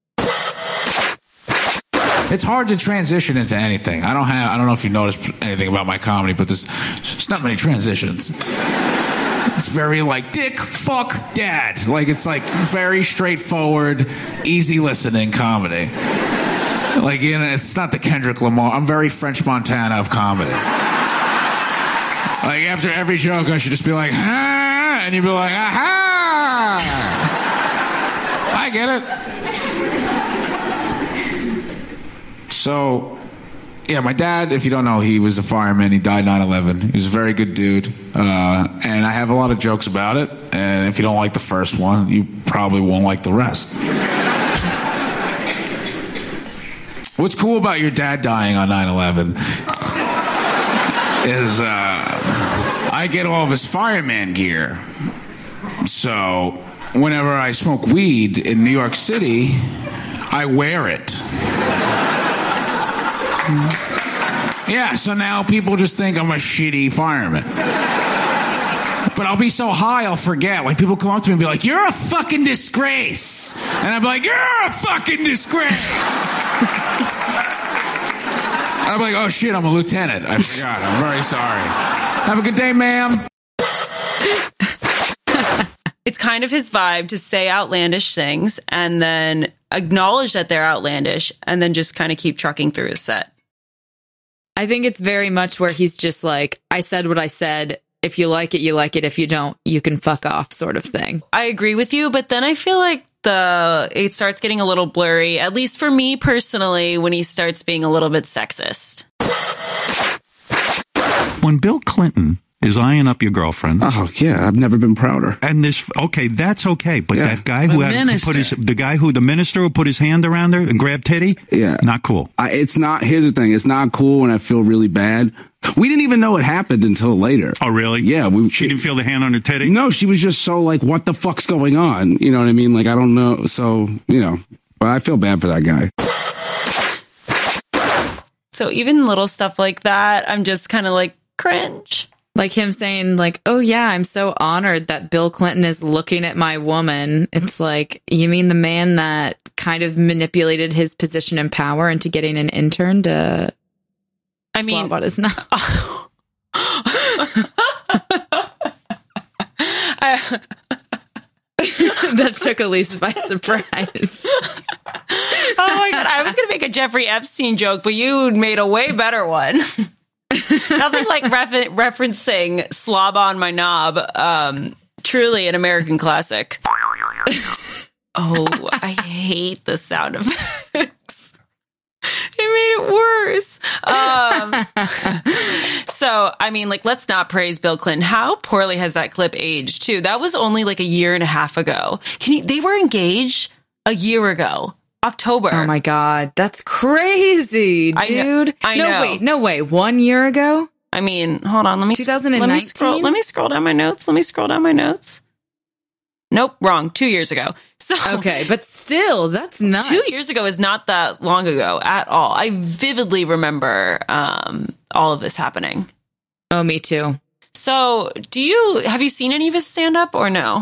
It's hard to transition into anything. I don't know if you noticed anything about my comedy, but there's not many transitions. It's very like dick, fuck, dad. Like it's like very straightforward, easy listening comedy. Like, it's not the Kendrick Lamar. I'm very French Montana of comedy. Like after every joke, I should just be like, ah, and you'd be like, aha. I get it. So, yeah, my dad, if you don't know, he was a fireman. He died 9/11. He was a very good dude. And I have a lot of jokes about it. And if you don't like the first one, you probably won't like the rest. What's cool about your dad dying on 9/11 is I get all of his fireman gear. So whenever I smoke weed in New York City, I wear it. Yeah, so now people just think I'm a shitty fireman. But I'll be so high, I'll forget. Like, people come up to me and be like, you're a fucking disgrace. And I'll be like, you're a fucking disgrace. I'm like, oh shit, I'm a lieutenant. I forgot. I'm very sorry. Have a good day, ma'am.
It's kind of his vibe to say outlandish things and then acknowledge that they're outlandish and then just kind of keep trucking through his set.
I think it's very much where he's just like, I said what I said. If you like it, you like it. If you don't, you can fuck off sort of thing.
I agree with you, but then I feel like it starts getting a little blurry, at least for me personally, when he starts being a little bit sexist.
When Bill Clinton is eyeing up your girlfriend.
Oh, yeah, I've never been prouder.
And that's okay. But
yeah.
That guy the minister who put his hand around her and grabbed titty,
yeah,
not cool.
It's not, here's the thing, it's not cool and I feel really bad. We didn't even know it happened until later.
Oh, really?
Yeah.
She didn't feel the hand on her titty?
No, she was just so like, what the fuck's going on? You know what I mean? Like, I don't know. So, but I feel bad for that guy.
So even little stuff like that, I'm just kind of like cringe.
Like him saying like, oh yeah, I'm so honored that Bill Clinton is looking at my woman. It's like, you mean the man that kind of manipulated his position and power into getting an intern to slob on his knob? That took Elise by surprise.
Oh my God, I was going to make a Jeffrey Epstein joke, but you made a way better one. Nothing like referencing slob on my knob. Truly an American classic. Oh, I hate the sound effects. It made it worse. So, I mean, like, let's not praise Bill Clinton. How poorly has that clip aged, too? That was only like a year and a half ago. They were engaged a year ago. October.
Oh my God. That's crazy, dude.
I know.
No way. 1 year ago?
I mean, hold on.
2019?
Let me scroll down my notes. Nope, wrong. 2 years ago. So
okay, but still, that's nuts.
2 years ago is not that long ago at all. I vividly remember all of this happening.
Oh, me too.
So have you seen any of his stand-up or no?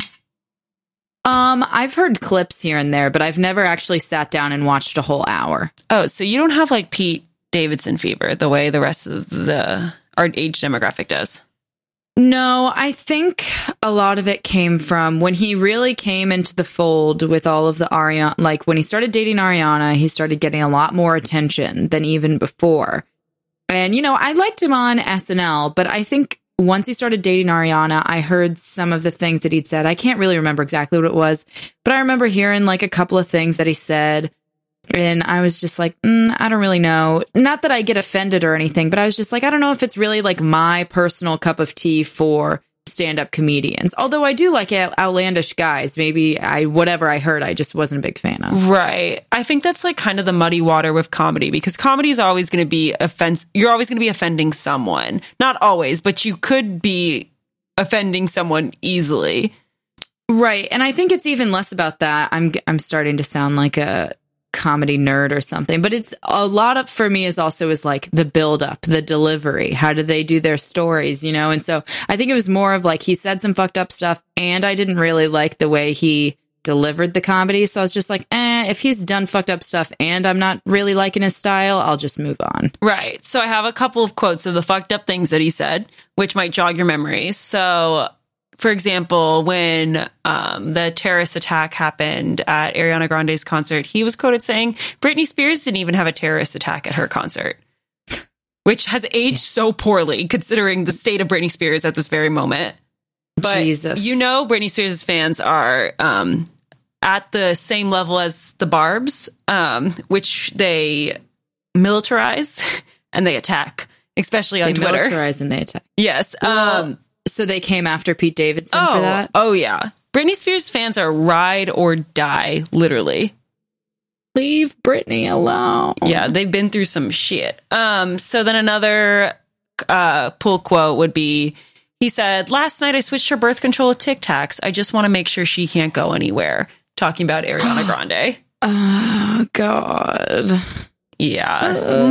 I've heard clips here and there, but I've never actually sat down and watched a whole hour.
Oh, so you don't have like Pete Davidson fever the way the rest of our age demographic does.
No, I think a lot of it came from when he really came into the fold with all of the Ariana. Like when he started dating Ariana, he started getting a lot more attention than even before. And, I liked him on SNL, but I think once he started dating Ariana, I heard some of the things that he'd said. I can't really remember exactly what it was, but I remember hearing like a couple of things that he said. And I was just like, I don't really know. Not that I get offended or anything, but I was just like, I don't know if it's really like my personal cup of tea for stand-up comedians. Although I do like outlandish guys. Maybe whatever I heard, I just wasn't a big fan of.
Right. I think that's like kind of the muddy water with comedy, because comedy is always going to be you're always going to be offending someone. Not always, but you could be offending someone easily.
Right. And I think it's even less about that. I'm starting to sound like a comedy nerd or something, but it's a lot of, for me, is like the build up, the delivery. How do they do their stories, And so I think it was more of like he said some fucked up stuff, and I didn't really like the way he delivered the comedy. So I was just like, if he's done fucked up stuff and I'm not really liking his style, I'll just move on.
Right. So I have a couple of quotes of the fucked up things that he said, which might jog your memory. So, for example, when the terrorist attack happened at Ariana Grande's concert, he was quoted saying, Britney Spears didn't even have a terrorist attack at her concert, which has aged so poorly considering the state of Britney Spears at this very moment. But
Jesus.
Britney Spears fans are at the same level as the Barbs, which they militarize and they attack, especially on Twitter.
They militarize and they attack.
Yes.
So they came after Pete Davidson for that?
Oh, yeah. Britney Spears fans are ride or die, literally.
Leave Britney alone.
Yeah, they've been through some shit. So then another pull quote would be, he said, last night I switched her birth control with Tic Tacs. I just want to make sure she can't go anywhere. Talking about Ariana Grande.
Oh, God.
Yeah,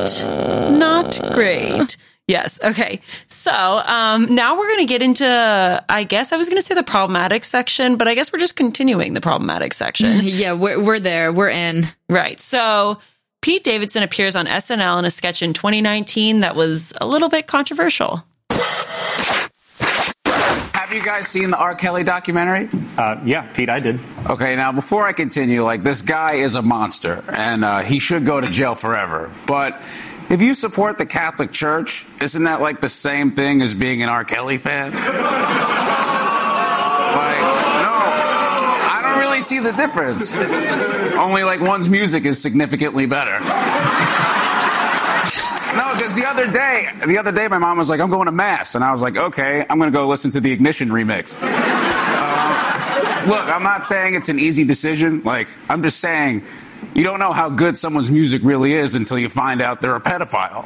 not great. Yes. Okay. So now we're going to get into, I guess I was going to say the problematic section, but I guess we're just continuing the problematic section.
Yeah, we're there. We're in.
Right. So Pete Davidson appears on SNL in a sketch in 2019 that was a little bit controversial.
Have you guys seen the R. Kelly documentary?
Yeah, Pete, I did.
Okay, now before I continue, this guy is a monster, and he should go to jail forever. But if you support the Catholic Church, isn't that the same thing as being an R. Kelly fan? No, I don't really see the difference. Only one's music is significantly better. No, because the other day, my mom was like, I'm going to Mass. And I was like, okay, I'm going to go listen to the Ignition remix. Look, I'm not saying it's an easy decision. I'm just saying you don't know how good someone's music really is until you find out they're a pedophile.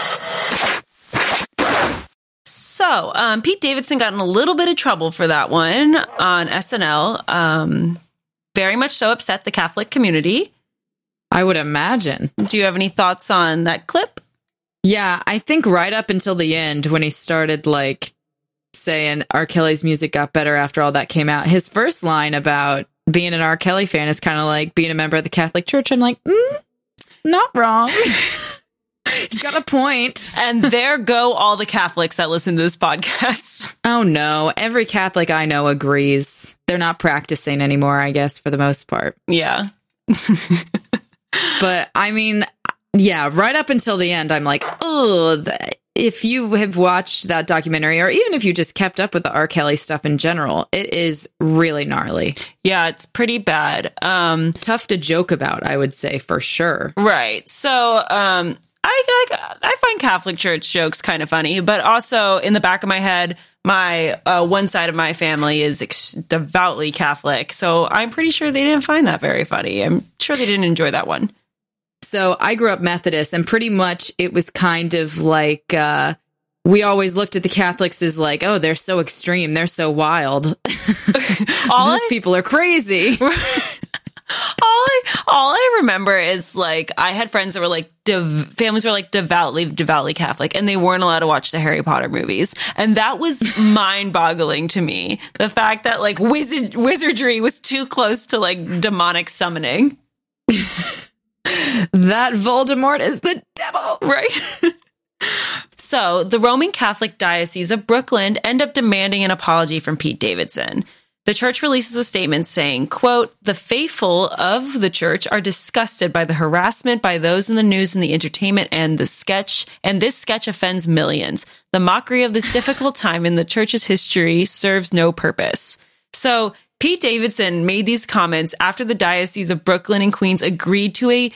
So, Pete Davidson got in a little bit of trouble for that one on SNL. Very much so upset the Catholic community.
I would imagine.
Do you have any thoughts on that clip?
Yeah, I think right up until the end when he started saying R. Kelly's music got better after all that came out. His first line about being an R. Kelly fan is kind of like being a member of the Catholic Church. I'm like, not wrong. He's got a point.
And there go all the Catholics that listen to this podcast.
Oh, no. Every Catholic I know agrees. They're not practicing anymore, I guess, for the most part.
Yeah.
But, I mean, yeah, right up until the end, I'm like, oh, if you have watched that documentary, or even if you just kept up with the R. Kelly stuff in general, it is really gnarly.
Yeah, it's pretty bad.
Tough to joke about, I would say, for sure.
Right. So, I find Catholic Church jokes kind of funny, but also in the back of my head, my one side of my family is devoutly Catholic, so I'm pretty sure they didn't find that very funny. I'm sure they didn't enjoy that one.
So I grew up Methodist, and pretty much it was kind of like we always looked at the Catholics as oh, they're so extreme, they're so wild. Those people are crazy.
All I remember is like I had friends that were like families were like devoutly Catholic, and they weren't allowed to watch the Harry Potter movies, and that was mind-boggling to me. The fact that like wizardry was too close to like demonic summoning.
That Voldemort is the devil,
right? So the Roman Catholic Diocese of Brooklyn end up demanding an apology from Pete Davidson. The church releases a statement saying, quote, "The faithful of the church are disgusted by the harassment by those in the news and the entertainment and this sketch offends millions. The mockery of this difficult time in the church's history serves no purpose." So Pete Davidson made these comments after the Diocese of Brooklyn and Queens agreed to a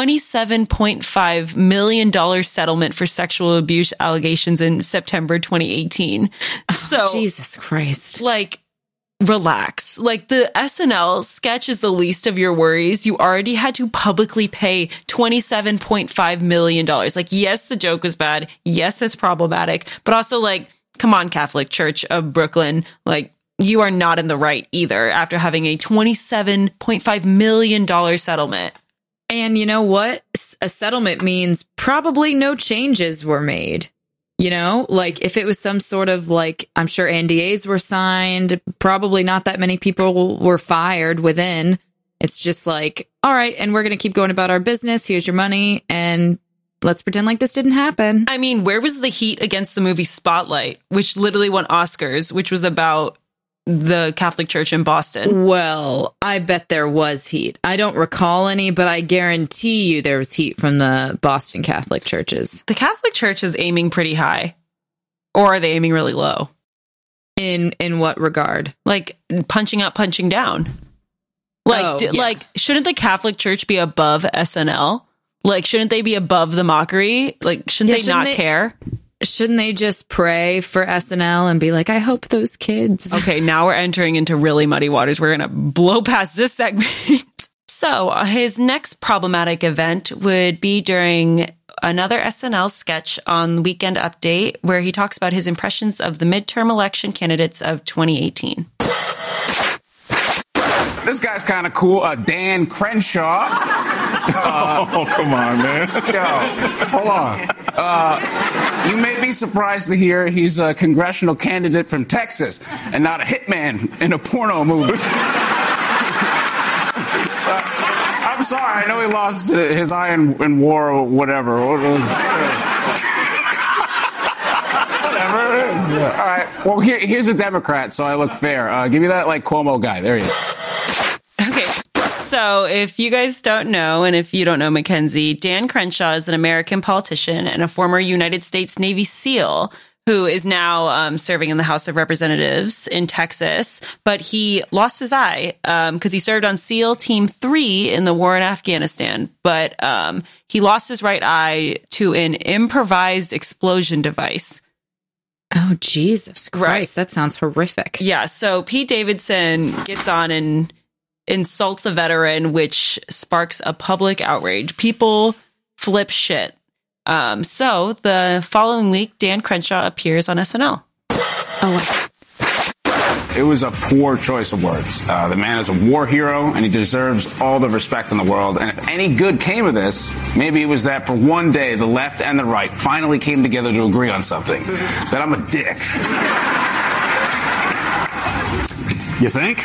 $27.5 million settlement for sexual abuse allegations in September 2018. So
Jesus Christ.
Like, relax. Like, the SNL sketch is the least of your worries. You already had to publicly pay $27.5 million. Like, yes, the joke was bad. Yes, it's problematic. But also, like, come on, Catholic Church of Brooklyn. Like, you are not in the right either after having a $27.5 million settlement.
And you know what? A settlement means probably no changes were made. You know, like if it was some sort of like, I'm sure NDAs were signed, probably not that many people were fired within. It's just like, all right, and we're going to keep going about our business. Here's your money. And let's pretend like this didn't happen.
I mean, where was the heat against the movie Spotlight, which literally won Oscars, which was about the Catholic Church in Boston?
Well, I bet there was heat. I don't recall any, but I guarantee you there was heat from the Boston Catholic churches.
The Catholic Church is aiming pretty high. Or are they aiming really low?
In what regard?
Like punching up, punching down. Like, like, shouldn't the Catholic Church be above SNL? Like, shouldn't they be above the mockery? Like, shouldn't they not care?
Shouldn't they just pray for SNL and be like, I hope those kids...
Okay, now we're entering into really muddy waters. We're going to blow past this segment. So his next problematic event would be during another SNL sketch on Weekend Update, where he talks about his impressions of the midterm election candidates of 2018.
This guy's kind of cool. Dan Crenshaw.
Oh, come on, man.
Yo, hold on. You may be surprised to hear he's a congressional candidate from Texas and not a hitman in a porno movie. I'm sorry. I know he lost his eye in war or whatever. Whatever. Yeah. All right. Well, here's a Democrat, so I look fair. Give me that, like, Cuomo guy. There he is.
Okay. So if you guys don't know, and if you don't know Mackenzie, Dan Crenshaw is an American politician and a former United States Navy SEAL who is now serving in the House of Representatives in Texas. But he lost his eye because he served on SEAL Team 3 in the war in Afghanistan. But he lost his right eye to an improvised explosion device.
Oh, Jesus Christ.
Right.
That sounds horrific.
Yeah. So Pete Davidson gets on and insults a veteran, which sparks a public outrage. People flip shit. So the following week, Dan Crenshaw appears on SNL.
Oh,
It was a poor choice of words. The man is a war hero, and he deserves all the respect in the world. And if any good came of this, maybe it was that for one day, the left and the right finally came together to agree on something. That I'm a dick.
You think?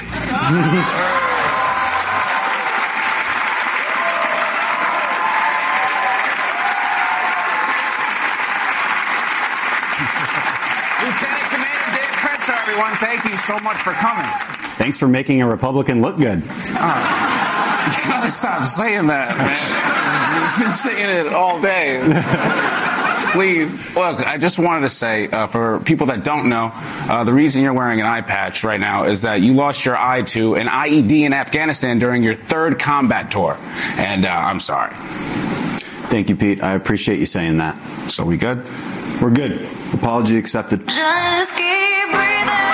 Lieutenant Commander Dan Crenshaw, everyone, thank you so much for coming.
Thanks for making a Republican look good.
You gotta stop saying that, man. You've been saying it all day. Please, look, I just wanted to say, for people that don't know, the reason you're wearing an eye patch right now is that you lost your eye to an IED in Afghanistan during your 3rd combat tour. And I'm sorry.
Thank you, Pete. I appreciate you saying that.
So we good?
We're good. Apology accepted.
Just keep breathing.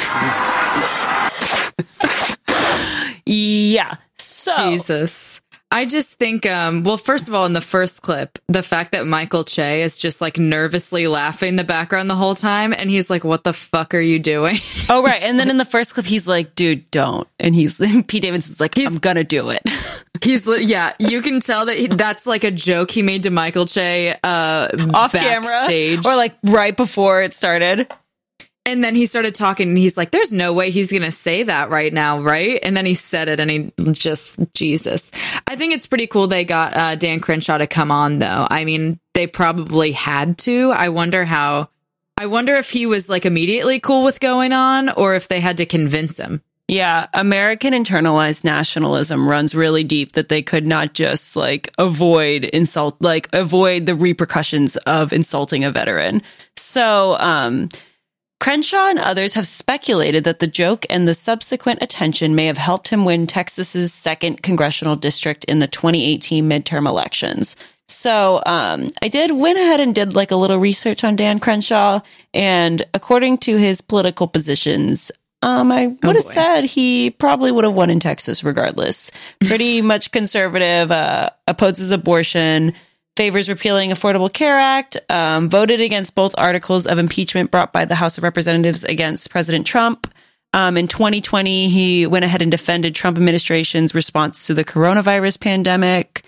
Yeah. So
Jesus. I just think, well, first of all, in the first clip, the fact that Michael Che is just like nervously laughing in the background the whole time. And he's like, what the fuck are you doing?
Oh, right. And then in the first clip, he's like, dude, don't. And Pete Davidson's like, I'm going to do it.
Yeah, you can tell that that's like a joke he made to Michael Che
off
backstage.
Camera or like right before it started.
And then he started talking and he's like, there's no way he's going to say that right now, right? And then he said it and he just, Jesus. I think it's pretty cool they got Dan Crenshaw to come on, though. I mean, they probably had to. I wonder if he was like immediately cool with going on or if they had to convince him.
Yeah, American internalized nationalism runs really deep that they could not just like avoid the repercussions of insulting a veteran. So, Crenshaw and others have speculated that the joke and the subsequent attention may have helped him win Texas's 2nd congressional district in the 2018 midterm elections. So I went ahead and did like a little research on Dan Crenshaw, and according to his political positions, I would have said he probably would have won in Texas regardless. Pretty much conservative, opposes abortion, favors repealing Affordable Care Act, voted against both articles of impeachment brought by the House of Representatives against President Trump. In 2020, he went ahead and defended Trump administration's response to the coronavirus pandemic.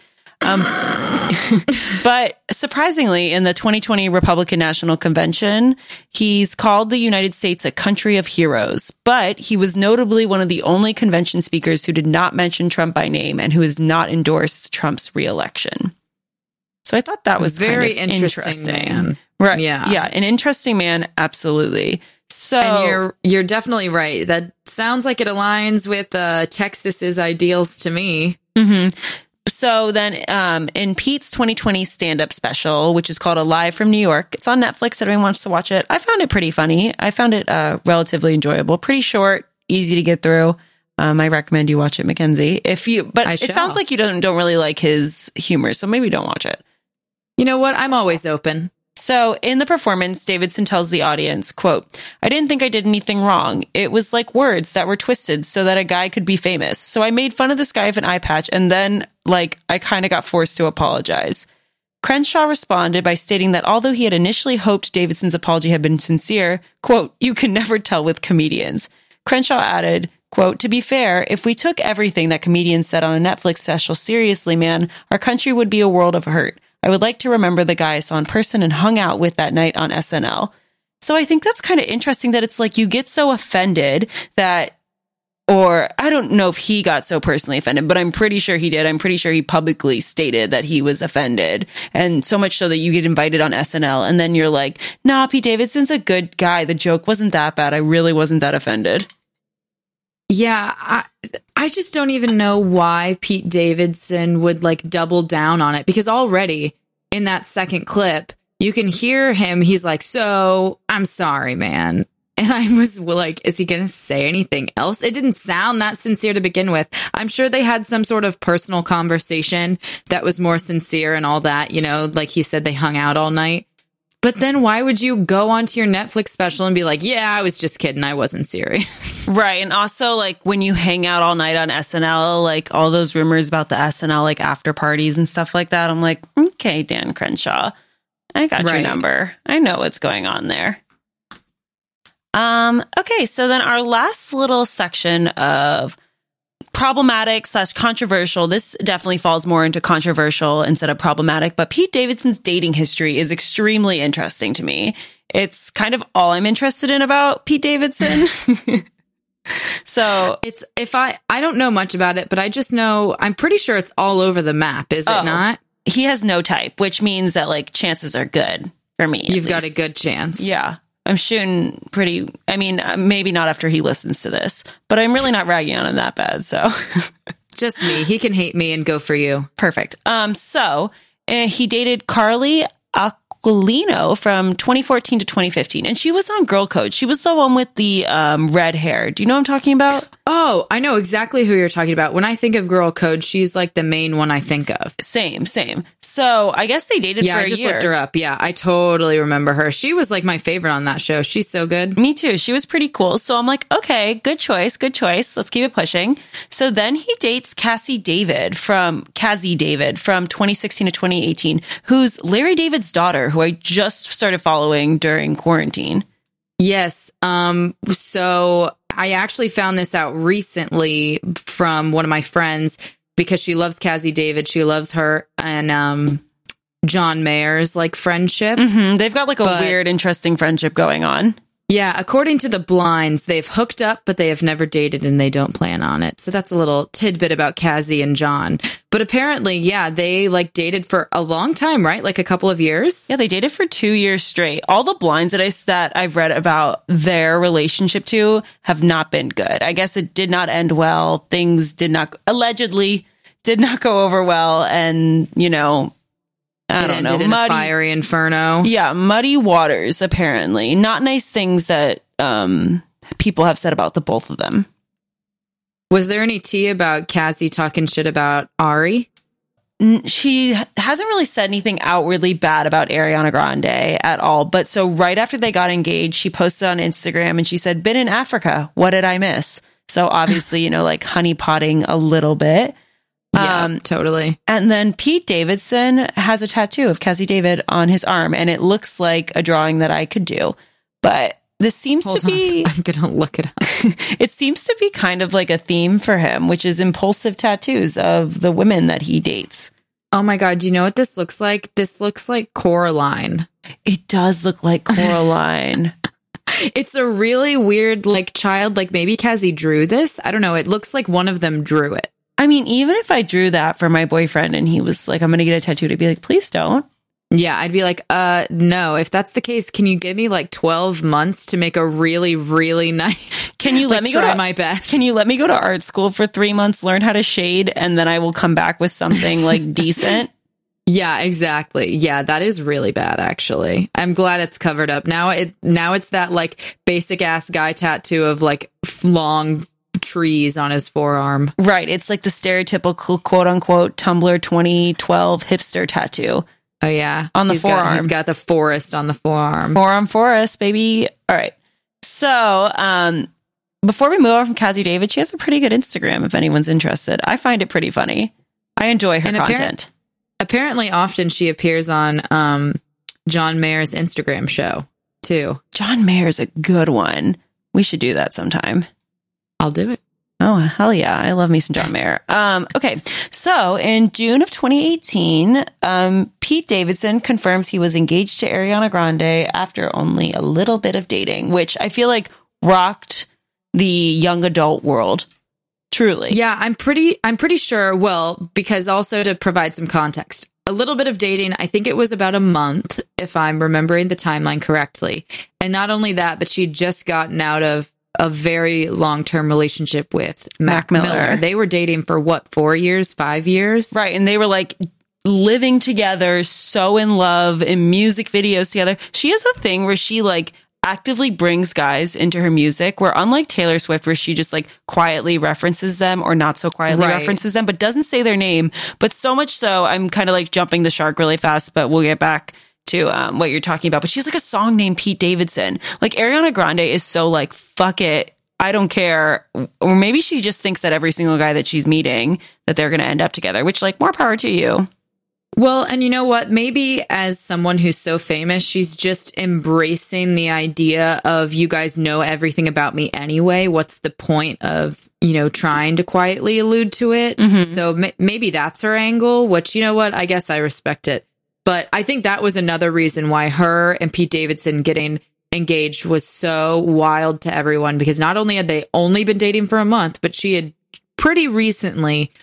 But surprisingly, in the 2020 Republican National Convention, he's called the United States a country of heroes. But he was notably one of the only convention speakers who did not mention Trump by name and who has not endorsed Trump's reelection. So I thought that was
very
kind of interesting.
Man.
Right.
Yeah.
Yeah. An interesting man. Absolutely. So
and you're definitely right. That sounds like it aligns with Texas's ideals to me.
Mm-hmm. So then in Pete's 2020 stand-up special, which is called Alive from New York, it's on Netflix. Everyone wants to watch it. I found it pretty funny. I found it relatively enjoyable. Pretty short, easy to get through. I recommend you watch it, Mackenzie. But it sounds like you don't really like his humor, so maybe don't watch it.
You know what? I'm always open.
So in the performance, Davidson tells the audience, quote, I didn't think I did anything wrong. It was like words that were twisted so that a guy could be famous. So I made fun of this guy with an eye patch, and then, I kind of got forced to apologize. Crenshaw responded by stating that although he had initially hoped Davidson's apology had been sincere, quote, you can never tell with comedians. Crenshaw added, quote, to be fair, if we took everything that comedians said on a Netflix special seriously, man, our country would be a world of hurt. I would like to remember the guy I saw in person and hung out with that night on SNL. So I think that's kind of interesting that it's like you get so offended that, or I don't know if he got so personally offended, but I'm pretty sure he did. I'm pretty sure he publicly stated that he was offended. And so much so that you get invited on SNL and then you're like, nah, Pete Davidson's a good guy. The joke wasn't that bad. I really wasn't that offended.
Yeah, I just don't even know why Pete Davidson would double down on it, because already in that second clip, you can hear him. He's like, so I'm sorry, man. And I was like, is he going to say anything else? It didn't sound that sincere to begin with. I'm sure they had some sort of personal conversation that was more sincere and all that, like he said, they hung out all night. But then why would you go onto your Netflix special and be like, yeah, I was just kidding. I wasn't serious.
Right. And also, when you hang out all night on SNL, all those rumors about the SNL, after parties and stuff like that, I'm like, okay, Dan Crenshaw, I got your number. I know what's going on there. Okay. So then our last little section of problematic / controversial. This definitely falls more into controversial instead of problematic, but Pete Davidson's dating history is extremely interesting to me. It's kind of all I'm interested in about Pete Davidson. So
it's, I don't know much about it, but I just know, I'm pretty sure it's all over the map. Is it not?
He has no type, which means that chances are good for me.
You've got a good chance.
Yeah. I'm shooting pretty, maybe not after he listens to this, but I'm really not ragging on him that bad. So
just me. He can hate me and go for you.
Perfect. So he dated Carly Aquilino from 2014 to 2015, and she was on Girl Code. She was the one with the red hair. Do you know what I'm talking about?
Oh, I know exactly who you're talking about. When I think of Girl Code, she's like the main one I think of.
Same. So I guess they dated for a year.
Yeah, I just looked her up. Yeah, I totally remember her. She was like my favorite on that show. She's so good.
Me too. She was pretty cool. So I'm like, okay, good choice. Let's keep it pushing. So then he dates Cassie David from 2016 to 2018, who's Larry David's daughter, who I just started following during quarantine.
Yes. So I actually found this out recently from one of my friends because she loves Cassie David. She loves her and John Mayer's like friendship.
Mm-hmm. They've got like a weird, interesting friendship going on.
Yeah. According to the blinds, they've hooked up, but they have never dated and they don't plan on it. So that's a little tidbit about Cassie and John. But apparently, yeah, they like dated for a long time, right? Like a couple of years.
Yeah, they dated for 2 years straight. All the blinds that I've read about their relationship to have not been good. I guess it did not end well. Things allegedly did not go over well. And, you know, I don't know.
In a fiery inferno.
Yeah, muddy waters, apparently. Not nice things that people have said about the both of them.
Was there any tea about Cassie talking shit about Ari?
She hasn't really said anything outwardly bad about Ariana Grande at all. But so right after they got engaged, she posted on Instagram and she said, "Been in Africa. What did I miss?" So obviously, you know, like honeypotting a little bit.
Yeah, totally.
And then Pete Davidson has a tattoo of Cassie David on his arm, and it looks like a drawing that I could do. But this seems to be...
I'm going to look it up.
It seems to be kind of like a theme for him, which is impulsive tattoos of the women that he dates.
Oh my God, do you know what this looks like? This looks like Coraline.
It does look like Coraline.
It's a really weird, like, child, like maybe Cassie drew this. I don't know. It looks like one of them drew it.
I mean, even if I drew that for my boyfriend and he was like, "I'm going to get a tattoo," to be like, "Please don't."
Yeah, I'd be like, no. If that's the case, can you give me like 12 months to make a really, really nice?
Can you let me
try my best?
Can you let me go to art school for 3 months, learn how to shade, and then I will come back with something like decent?
Yeah, exactly. Yeah, that is really bad, actually. I'm glad it's covered up. Now it's that like basic ass guy tattoo of like long trees on his forearm.
Right. It's like the stereotypical quote unquote Tumblr 2012 hipster tattoo.
Oh yeah.
On the forearm.
He's got the forest on the forearm.
Forearm forest, baby. All right. So, before we move on from Cassie David, she has a pretty good Instagram if anyone's interested. I find it pretty funny. I enjoy her content.
Apparently often she appears on John Mayer's Instagram show too.
John Mayer's a good one. We should do that sometime.
I'll do it.
Oh, hell yeah. I love me some John Mayer. Okay. So in June of 2018, Pete Davidson confirms he was engaged to Ariana Grande after only a little bit of dating, which I feel like rocked the young adult world. Truly.
Yeah, I'm pretty sure. Well, because also to provide some context, a little bit of dating, I think it was about a month, if I'm remembering the timeline correctly. And not only that, but she'd just gotten out of a very long-term relationship with Mac Miller. They were dating for what, 4 years, 5 years?
Right. And they were like living together, so in love, in music videos together. She has a thing where she like actively brings guys into her music, where unlike Taylor Swift, where she just like quietly references them or not so quietly references them, but doesn't say their name. But so much so, I'm kind of like jumping the shark really fast, but we'll get back to what you're talking about. But she's like a song named Pete Davidson. Like Ariana Grande is so like, fuck it, I don't care. Or maybe she just thinks that every single guy that she's meeting, that they're going to end up together, which like more power to you.
Well, and you know what? Maybe as someone who's so famous, she's just embracing the idea of, you guys know everything about me anyway. What's the point of, you know, trying to quietly allude to it? Mm-hmm. So maybe that's her angle, which, you know what? I guess I respect it. But I think that was another reason why her and Pete Davidson getting engaged was so wild to everyone, because not only had they only been dating for a month, but she had pretty recently,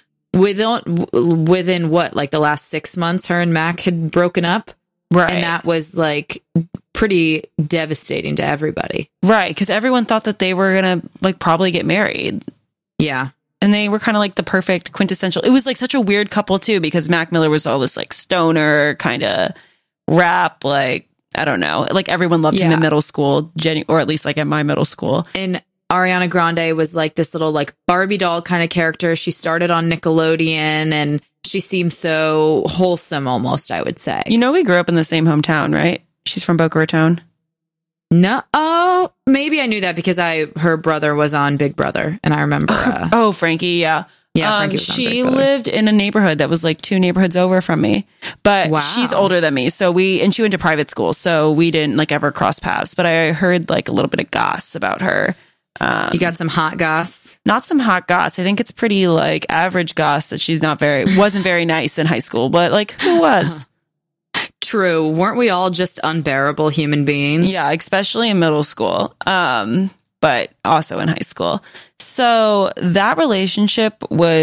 within what, like the last 6 months, her and Mac had broken up.
Right.
And that was like pretty devastating to everybody.
Right. Because everyone thought that they were going to like probably get married.
Yeah.
And they were kind of like the perfect quintessential. It was like such a weird couple too, because Mac Miller was all this like stoner kind of rap, like, I don't know, like everyone loved him in middle school, or at least like at my middle school.
And Ariana Grande was like this little like Barbie doll kind of character. She started on Nickelodeon and she seemed so wholesome almost, I would say.
You know, we grew up in the same hometown, right? She's from Boca Raton.
No. Oh, maybe I knew that because her brother was on Big Brother and I remember.
Frankie. Yeah.
Yeah, Frankie was on Big
she
Brother.
lived in a neighborhood that was like 2 neighborhoods over from me, but
Wow.
she's older than me. So she went to private school, so we didn't like ever cross paths, but I heard like a little bit of goss about her.
You got some hot goss?
Not some hot goss. I think it's pretty like average goss that she's wasn't very nice in high school, but like who was?
True. Weren't we all just unbearable human beings?
Yeah, especially in middle school. But also in high school. So that relationship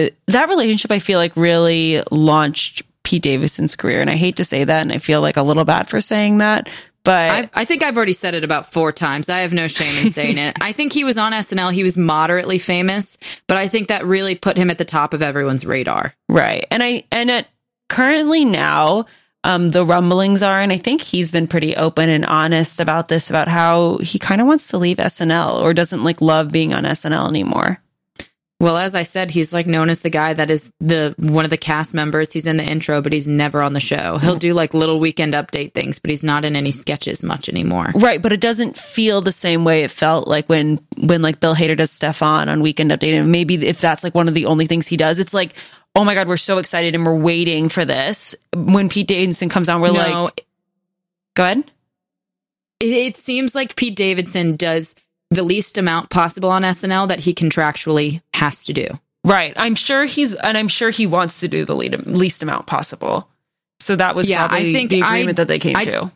I feel like really launched Pete Davidson's career. And I hate to say that, and I feel like a little bad for saying that. But
I think I've already said it about 4 times. I have no shame in saying it. I think he was on SNL. He was moderately famous, but I think that really put him at the top of everyone's radar.
Right. Currently now, the rumblings are, and I think he's been pretty open and honest about this, about how he kind of wants to leave SNL or doesn't like love being on SNL anymore.
Well, as I said, he's like known as the guy that is one of the cast members. He's in the intro, but he's never on the show. He'll do like little weekend update things, but he's not in any sketches much anymore.
Right, but it doesn't feel the same way it felt like when like Bill Hader does Stefan on Weekend Update, and maybe if that's like one of the only things he does, it's like, oh my God, we're so excited and we're waiting for this. When Pete Davidson comes on, we're like, go ahead.
It seems like Pete Davidson does the least amount possible on SNL that he contractually has to do.
Right. I'm sure he wants to do the least amount possible. So that was probably the agreement that they came to.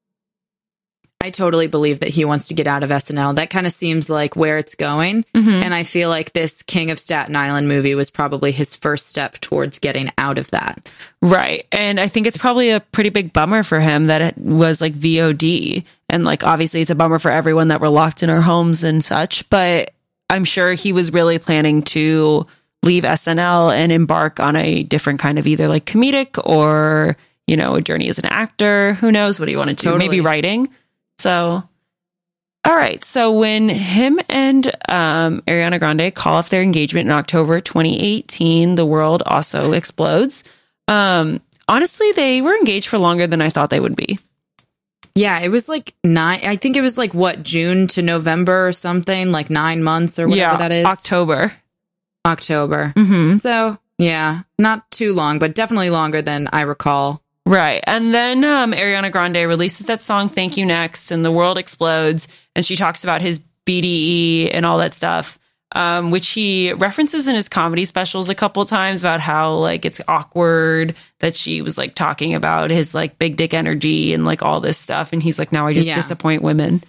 I totally believe that he wants to get out of SNL. That kind of seems like where it's going.
Mm-hmm.
And I feel like this King of Staten Island movie was probably his first step towards getting out of that.
Right. And I think it's probably a pretty big bummer for him that it was like VOD. And like, obviously it's a bummer for everyone that we're locked in our homes and such. But I'm sure he was really planning to leave SNL and embark on a different kind of either like comedic or, you know, a journey as an actor. Who knows what he wanted to do?
Totally.
Maybe writing. So, all right. So when him and Ariana Grande call off their engagement in October 2018, the world also explodes. Honestly, they were engaged for longer than I thought they would be.
Yeah, it was like I think it was like June to November or something, like 9 months or whatever that is.
October.
Mm-hmm. So, yeah, not too long, but definitely longer than I recall.
Right. And then Ariana Grande releases that song, Thank You Next, and the world explodes. And she talks about his BDE and all that stuff, which he references in his comedy specials a couple times about how like it's awkward that she was like talking about his like big dick energy and like all this stuff. And he's like, now I just disappoint women.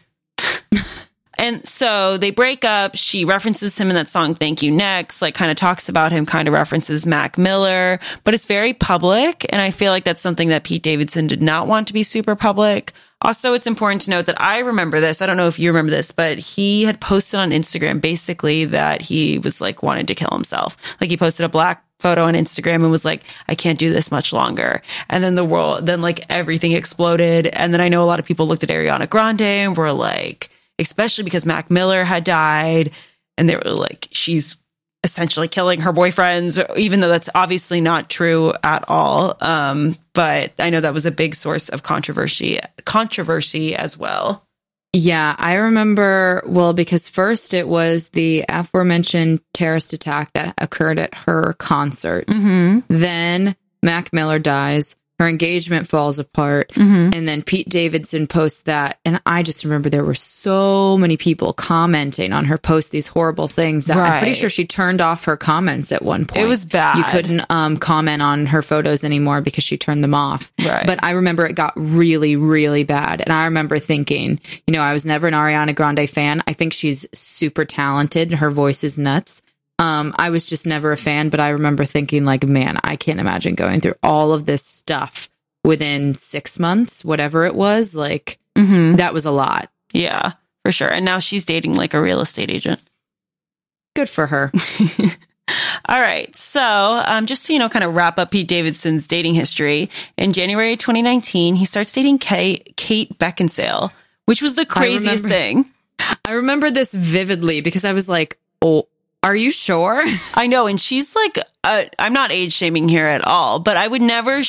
And so they break up. She references him in that song, Thank You Next, like kind of talks about him, kind of references Mac Miller, but it's very public. And I feel like that's something that Pete Davidson did not want to be super public. Also, it's important to note that I remember this. I don't know if you remember this, but he had posted on Instagram basically that he was like wanted to kill himself. Like he posted a black photo on Instagram and was like, I can't do this much longer. And then like everything exploded. And then I know a lot of people looked at Ariana Grande and were like, especially because Mac Miller had died, and they were like, she's essentially killing her boyfriends, even though that's obviously not true at all. But I know that was a big source of controversy as well.
Yeah, I remember, well, because first it was the aforementioned terrorist attack that occurred at her concert.
Mm-hmm.
Then Mac Miller dies. Her engagement falls apart.
Mm-hmm.
And then Pete Davidson posts that. And I just remember there were so many people commenting on her post, these horrible things that I'm pretty sure she turned off her comments at one point.
It was bad.
You couldn't comment on her photos anymore because she turned them off.
Right.
But I remember it got really, really bad. And I remember thinking, you know, I was never an Ariana Grande fan. I think she's super talented. Her voice is nuts. I was just never a fan, but I remember thinking like, man, I can't imagine going through all of this stuff within 6 months, whatever it was. Like, that was a lot.
Yeah, for sure. And now she's dating like a real estate agent.
Good for her.
All right. So just to, kind of wrap up Pete Davidson's dating history, in January 2019, he starts dating Kate Beckinsale, which was the craziest thing.
I remember this vividly because I was like, oh, are you sure?
I know. And she's like, I'm not age shaming here at all, but I would never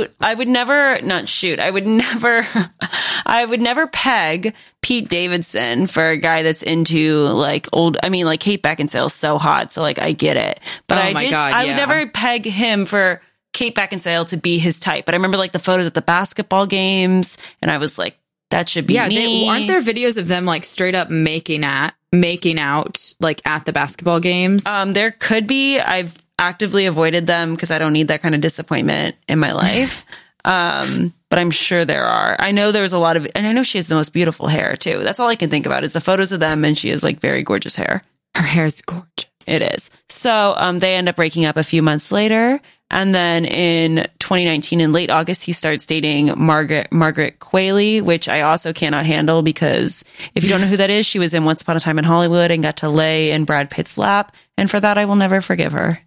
peg Pete Davidson for a guy that's into like like Kate Beckinsale's so hot. So like, I get it. But I would never peg him for Kate Beckinsale to be his type. But I remember like the photos at the basketball games and I was like, that should be me.
Aren't there videos of them like straight up making out like at the basketball games?
There could be. I've actively avoided them because I don't need that kind of disappointment in my life. But I'm sure there are. I know there's a lot of, and I know she has the most beautiful hair too. That's all I can think about is the photos of them, and she has like very gorgeous hair.
Her hair is gorgeous.
It is. So they end up breaking up a few months later. And then in 2019, in late August, he starts dating Margaret Qualley, which I also cannot handle because if you don't know who that is, she was in Once Upon a Time in Hollywood and got to lay in Brad Pitt's lap. And for that, I will never forgive her.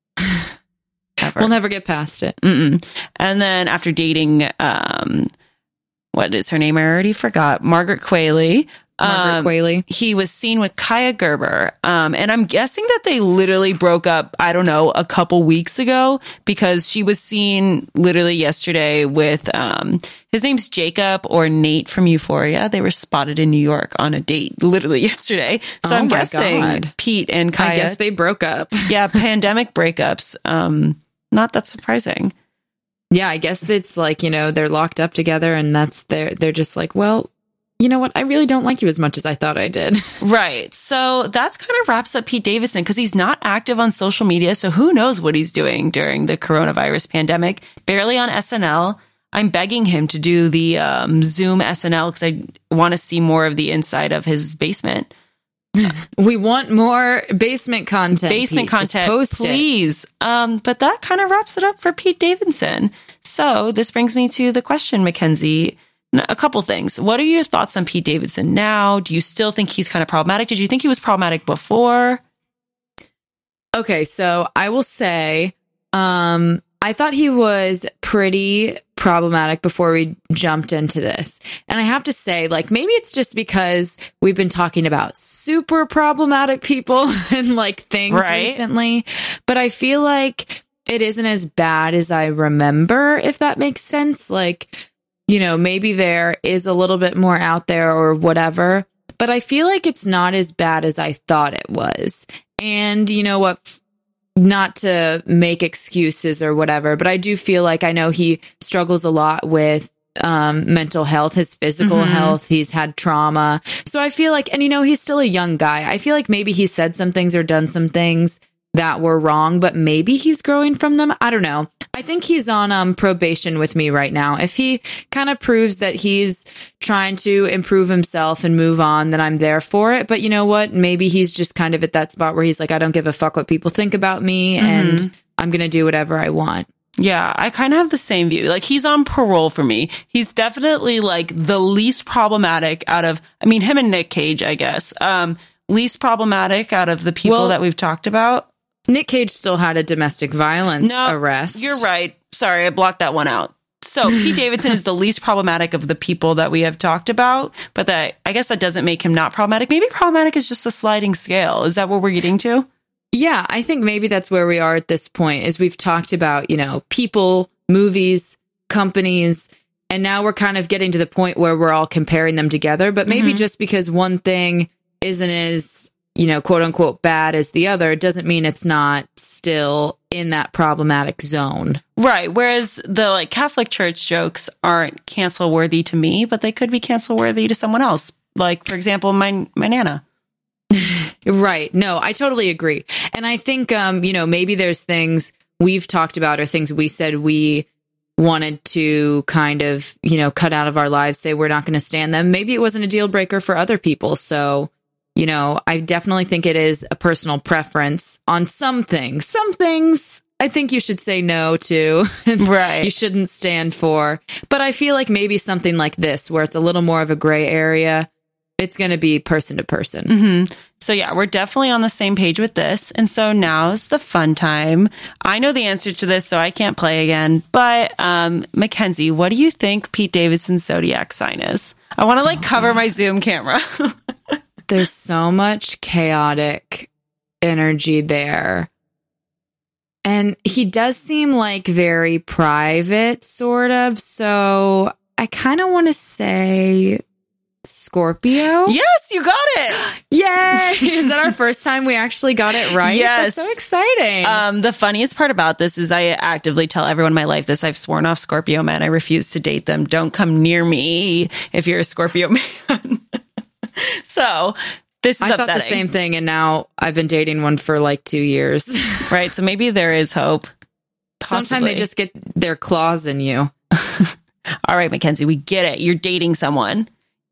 Ever.
We'll never get past it.
Mm-mm. And then after dating, what is her name? I already forgot. Margaret Qualley. He was seen with Kaya Gerber. And I'm guessing that they literally broke up, I don't know, a couple weeks ago because she was seen literally yesterday with, his name's Jacob or Nate from Euphoria. They were spotted in New York on a date literally yesterday. So I'm guessing Pete and Kaya.
I guess they broke up.
Yeah. Pandemic breakups. Not that surprising.
Yeah. I guess it's like, they're locked up together and they're just like, well, you know what? I really don't like you as much as I thought I did.
Right. So that's kind of wraps up Pete Davidson because he's not active on social media. So who knows what he's doing during the coronavirus pandemic? Barely on SNL. I'm begging him to do the Zoom SNL because I want to see more of the inside of his basement.
We want more basement content.
Basement
Pete.
content,
Just post
please. But that kind of wraps it up for Pete Davidson. So this brings me to the question, Mackenzie. A couple things. What are your thoughts on Pete Davidson now? Do you still think he's kind of problematic? Did you think he was problematic before?
Okay, so I will say, I thought he was pretty problematic before we jumped into this. And I have to say, like, maybe it's just because we've been talking about super problematic people and like things recently, but I feel like it isn't as bad as I remember, if that makes sense. Like, maybe there is a little bit more out there or whatever, but I feel like it's not as bad as I thought it was. And you know what? Not to make excuses or whatever, but I do feel like I know he struggles a lot with mental health, his physical health. He's had trauma. So I feel like, and he's still a young guy. I feel like maybe he said some things or done some things that were wrong, but maybe he's growing from them. I don't know. I think he's on probation with me right now. If he kind of proves that he's trying to improve himself and move on, then I'm there for it. But you know what? Maybe he's just kind of at that spot where he's like, I don't give a fuck what people think about me and I'm going to do whatever I want.
Yeah, I kind of have the same view. Like, he's on parole for me. He's definitely like the least problematic out of, him and Nick Cage, I guess. Least problematic out of the people that we've talked about.
Nick Cage still had a domestic violence arrest.
You're right. Sorry, I blocked that one out. So Pete Davidson is the least problematic of the people that we have talked about, but I guess that doesn't make him not problematic. Maybe problematic is just a sliding scale. Is that what we're getting to?
Yeah, I think maybe that's where we are at this point, is we've talked about, people, movies, companies, and now we're kind of getting to the point where we're all comparing them together. But maybe just because one thing isn't as quote unquote bad as the other doesn't mean it's not still in that problematic zone.
Right. Whereas the like Catholic Church jokes aren't cancel worthy to me, but they could be cancel worthy to someone else. Like, for example, my Nana.
Right. No, I totally agree. And I think, maybe there's things we've talked about or things we said we wanted to kind of, cut out of our lives, say we're not going to stand them. Maybe it wasn't a deal breaker for other people. So, I definitely think it is a personal preference on some things. Some things I think you should say no to.
Right.
You shouldn't stand for. But I feel like maybe something like this, where it's a little more of a gray area, it's going to be person to person.
So yeah, we're definitely on the same page with this. And so now's the fun time. I know the answer to this, so I can't play again. But Mackenzie, what do you think Pete Davidson's zodiac sign is? I want to cover my Zoom camera.
there's so much chaotic energy there. And he does seem like very private, sort of. So I kind of want to say Scorpio.
Yes, you got it.
Yay! Is that our first time we actually got it right?
Yes.
That's so exciting.
The funniest part about this is I actively tell everyone in my life this. I've sworn off Scorpio men. I refuse to date them. Don't come near me if you're a Scorpio man. So this is
I
upsetting.
thought the same thing, and now I've been dating one for like 2 years.
Right, so maybe there is hope.
Sometimes
Possibly.
they just get their claws in you.
All right, Mackenzie, we get it. You're dating someone.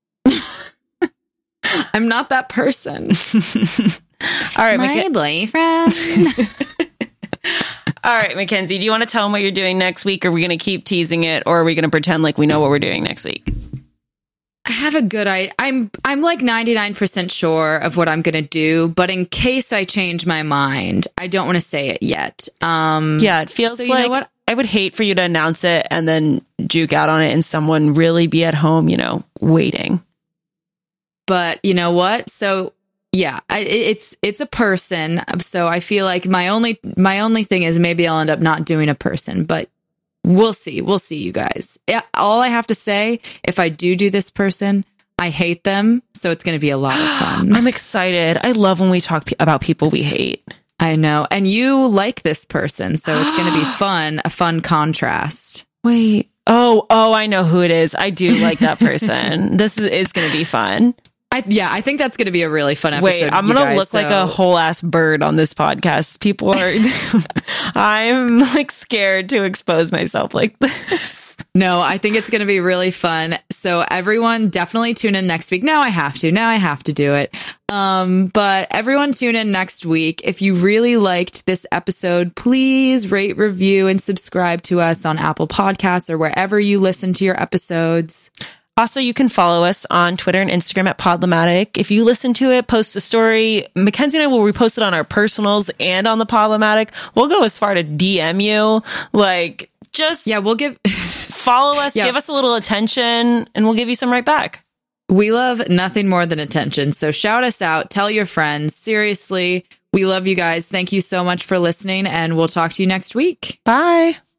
I'm not that person.
All right,
my boyfriend.
All right, Mackenzie, do you want to tell them what you're doing next week? Or are we going to keep teasing it, or are we going to pretend like we know what we're doing next week?
I have a good idea. I'm like 99% sure of what I'm going to do, but in case I change my mind, I don't want to say it yet.
Yeah, it feels
so
like,
you know what?
I would hate for you to announce it and then juke out on it and someone really be at home, waiting.
But you know what? So yeah, it's a person. So I feel like my only thing is maybe I'll end up not doing a person, but we'll see. We'll see, you guys. Yeah, all I have to say, if I do this person, I hate them. So it's going to be a lot of fun.
I'm excited. I love when we talk about people we hate.
I know. And you like this person. So it's going to be fun, a fun contrast.
Wait. Oh, I know who it is. I do like that person. This is going to be fun.
I think that's going to be a really fun episode.
Wait, I'm going to look like a whole ass bird on this podcast. People are, I'm like scared to expose myself like this.
No, I think it's going to be really fun. So everyone definitely tune in next week. Now I have to do it. But everyone tune in next week. If you really liked this episode, please rate, review, and subscribe to us on Apple Podcasts or wherever you listen to your episodes.
Also, you can follow us on Twitter and Instagram at Podlematic. If you listen to it, post a story. Mackenzie and I will repost it on our personals and on the Podlematic. We'll go as far to DM you.
We'll give...
follow us, give us a little attention, and we'll give you some right back.
We love nothing more than attention. So shout us out. Tell your friends. Seriously, we love you guys. Thank you so much for listening, and we'll talk to you next week.
Bye.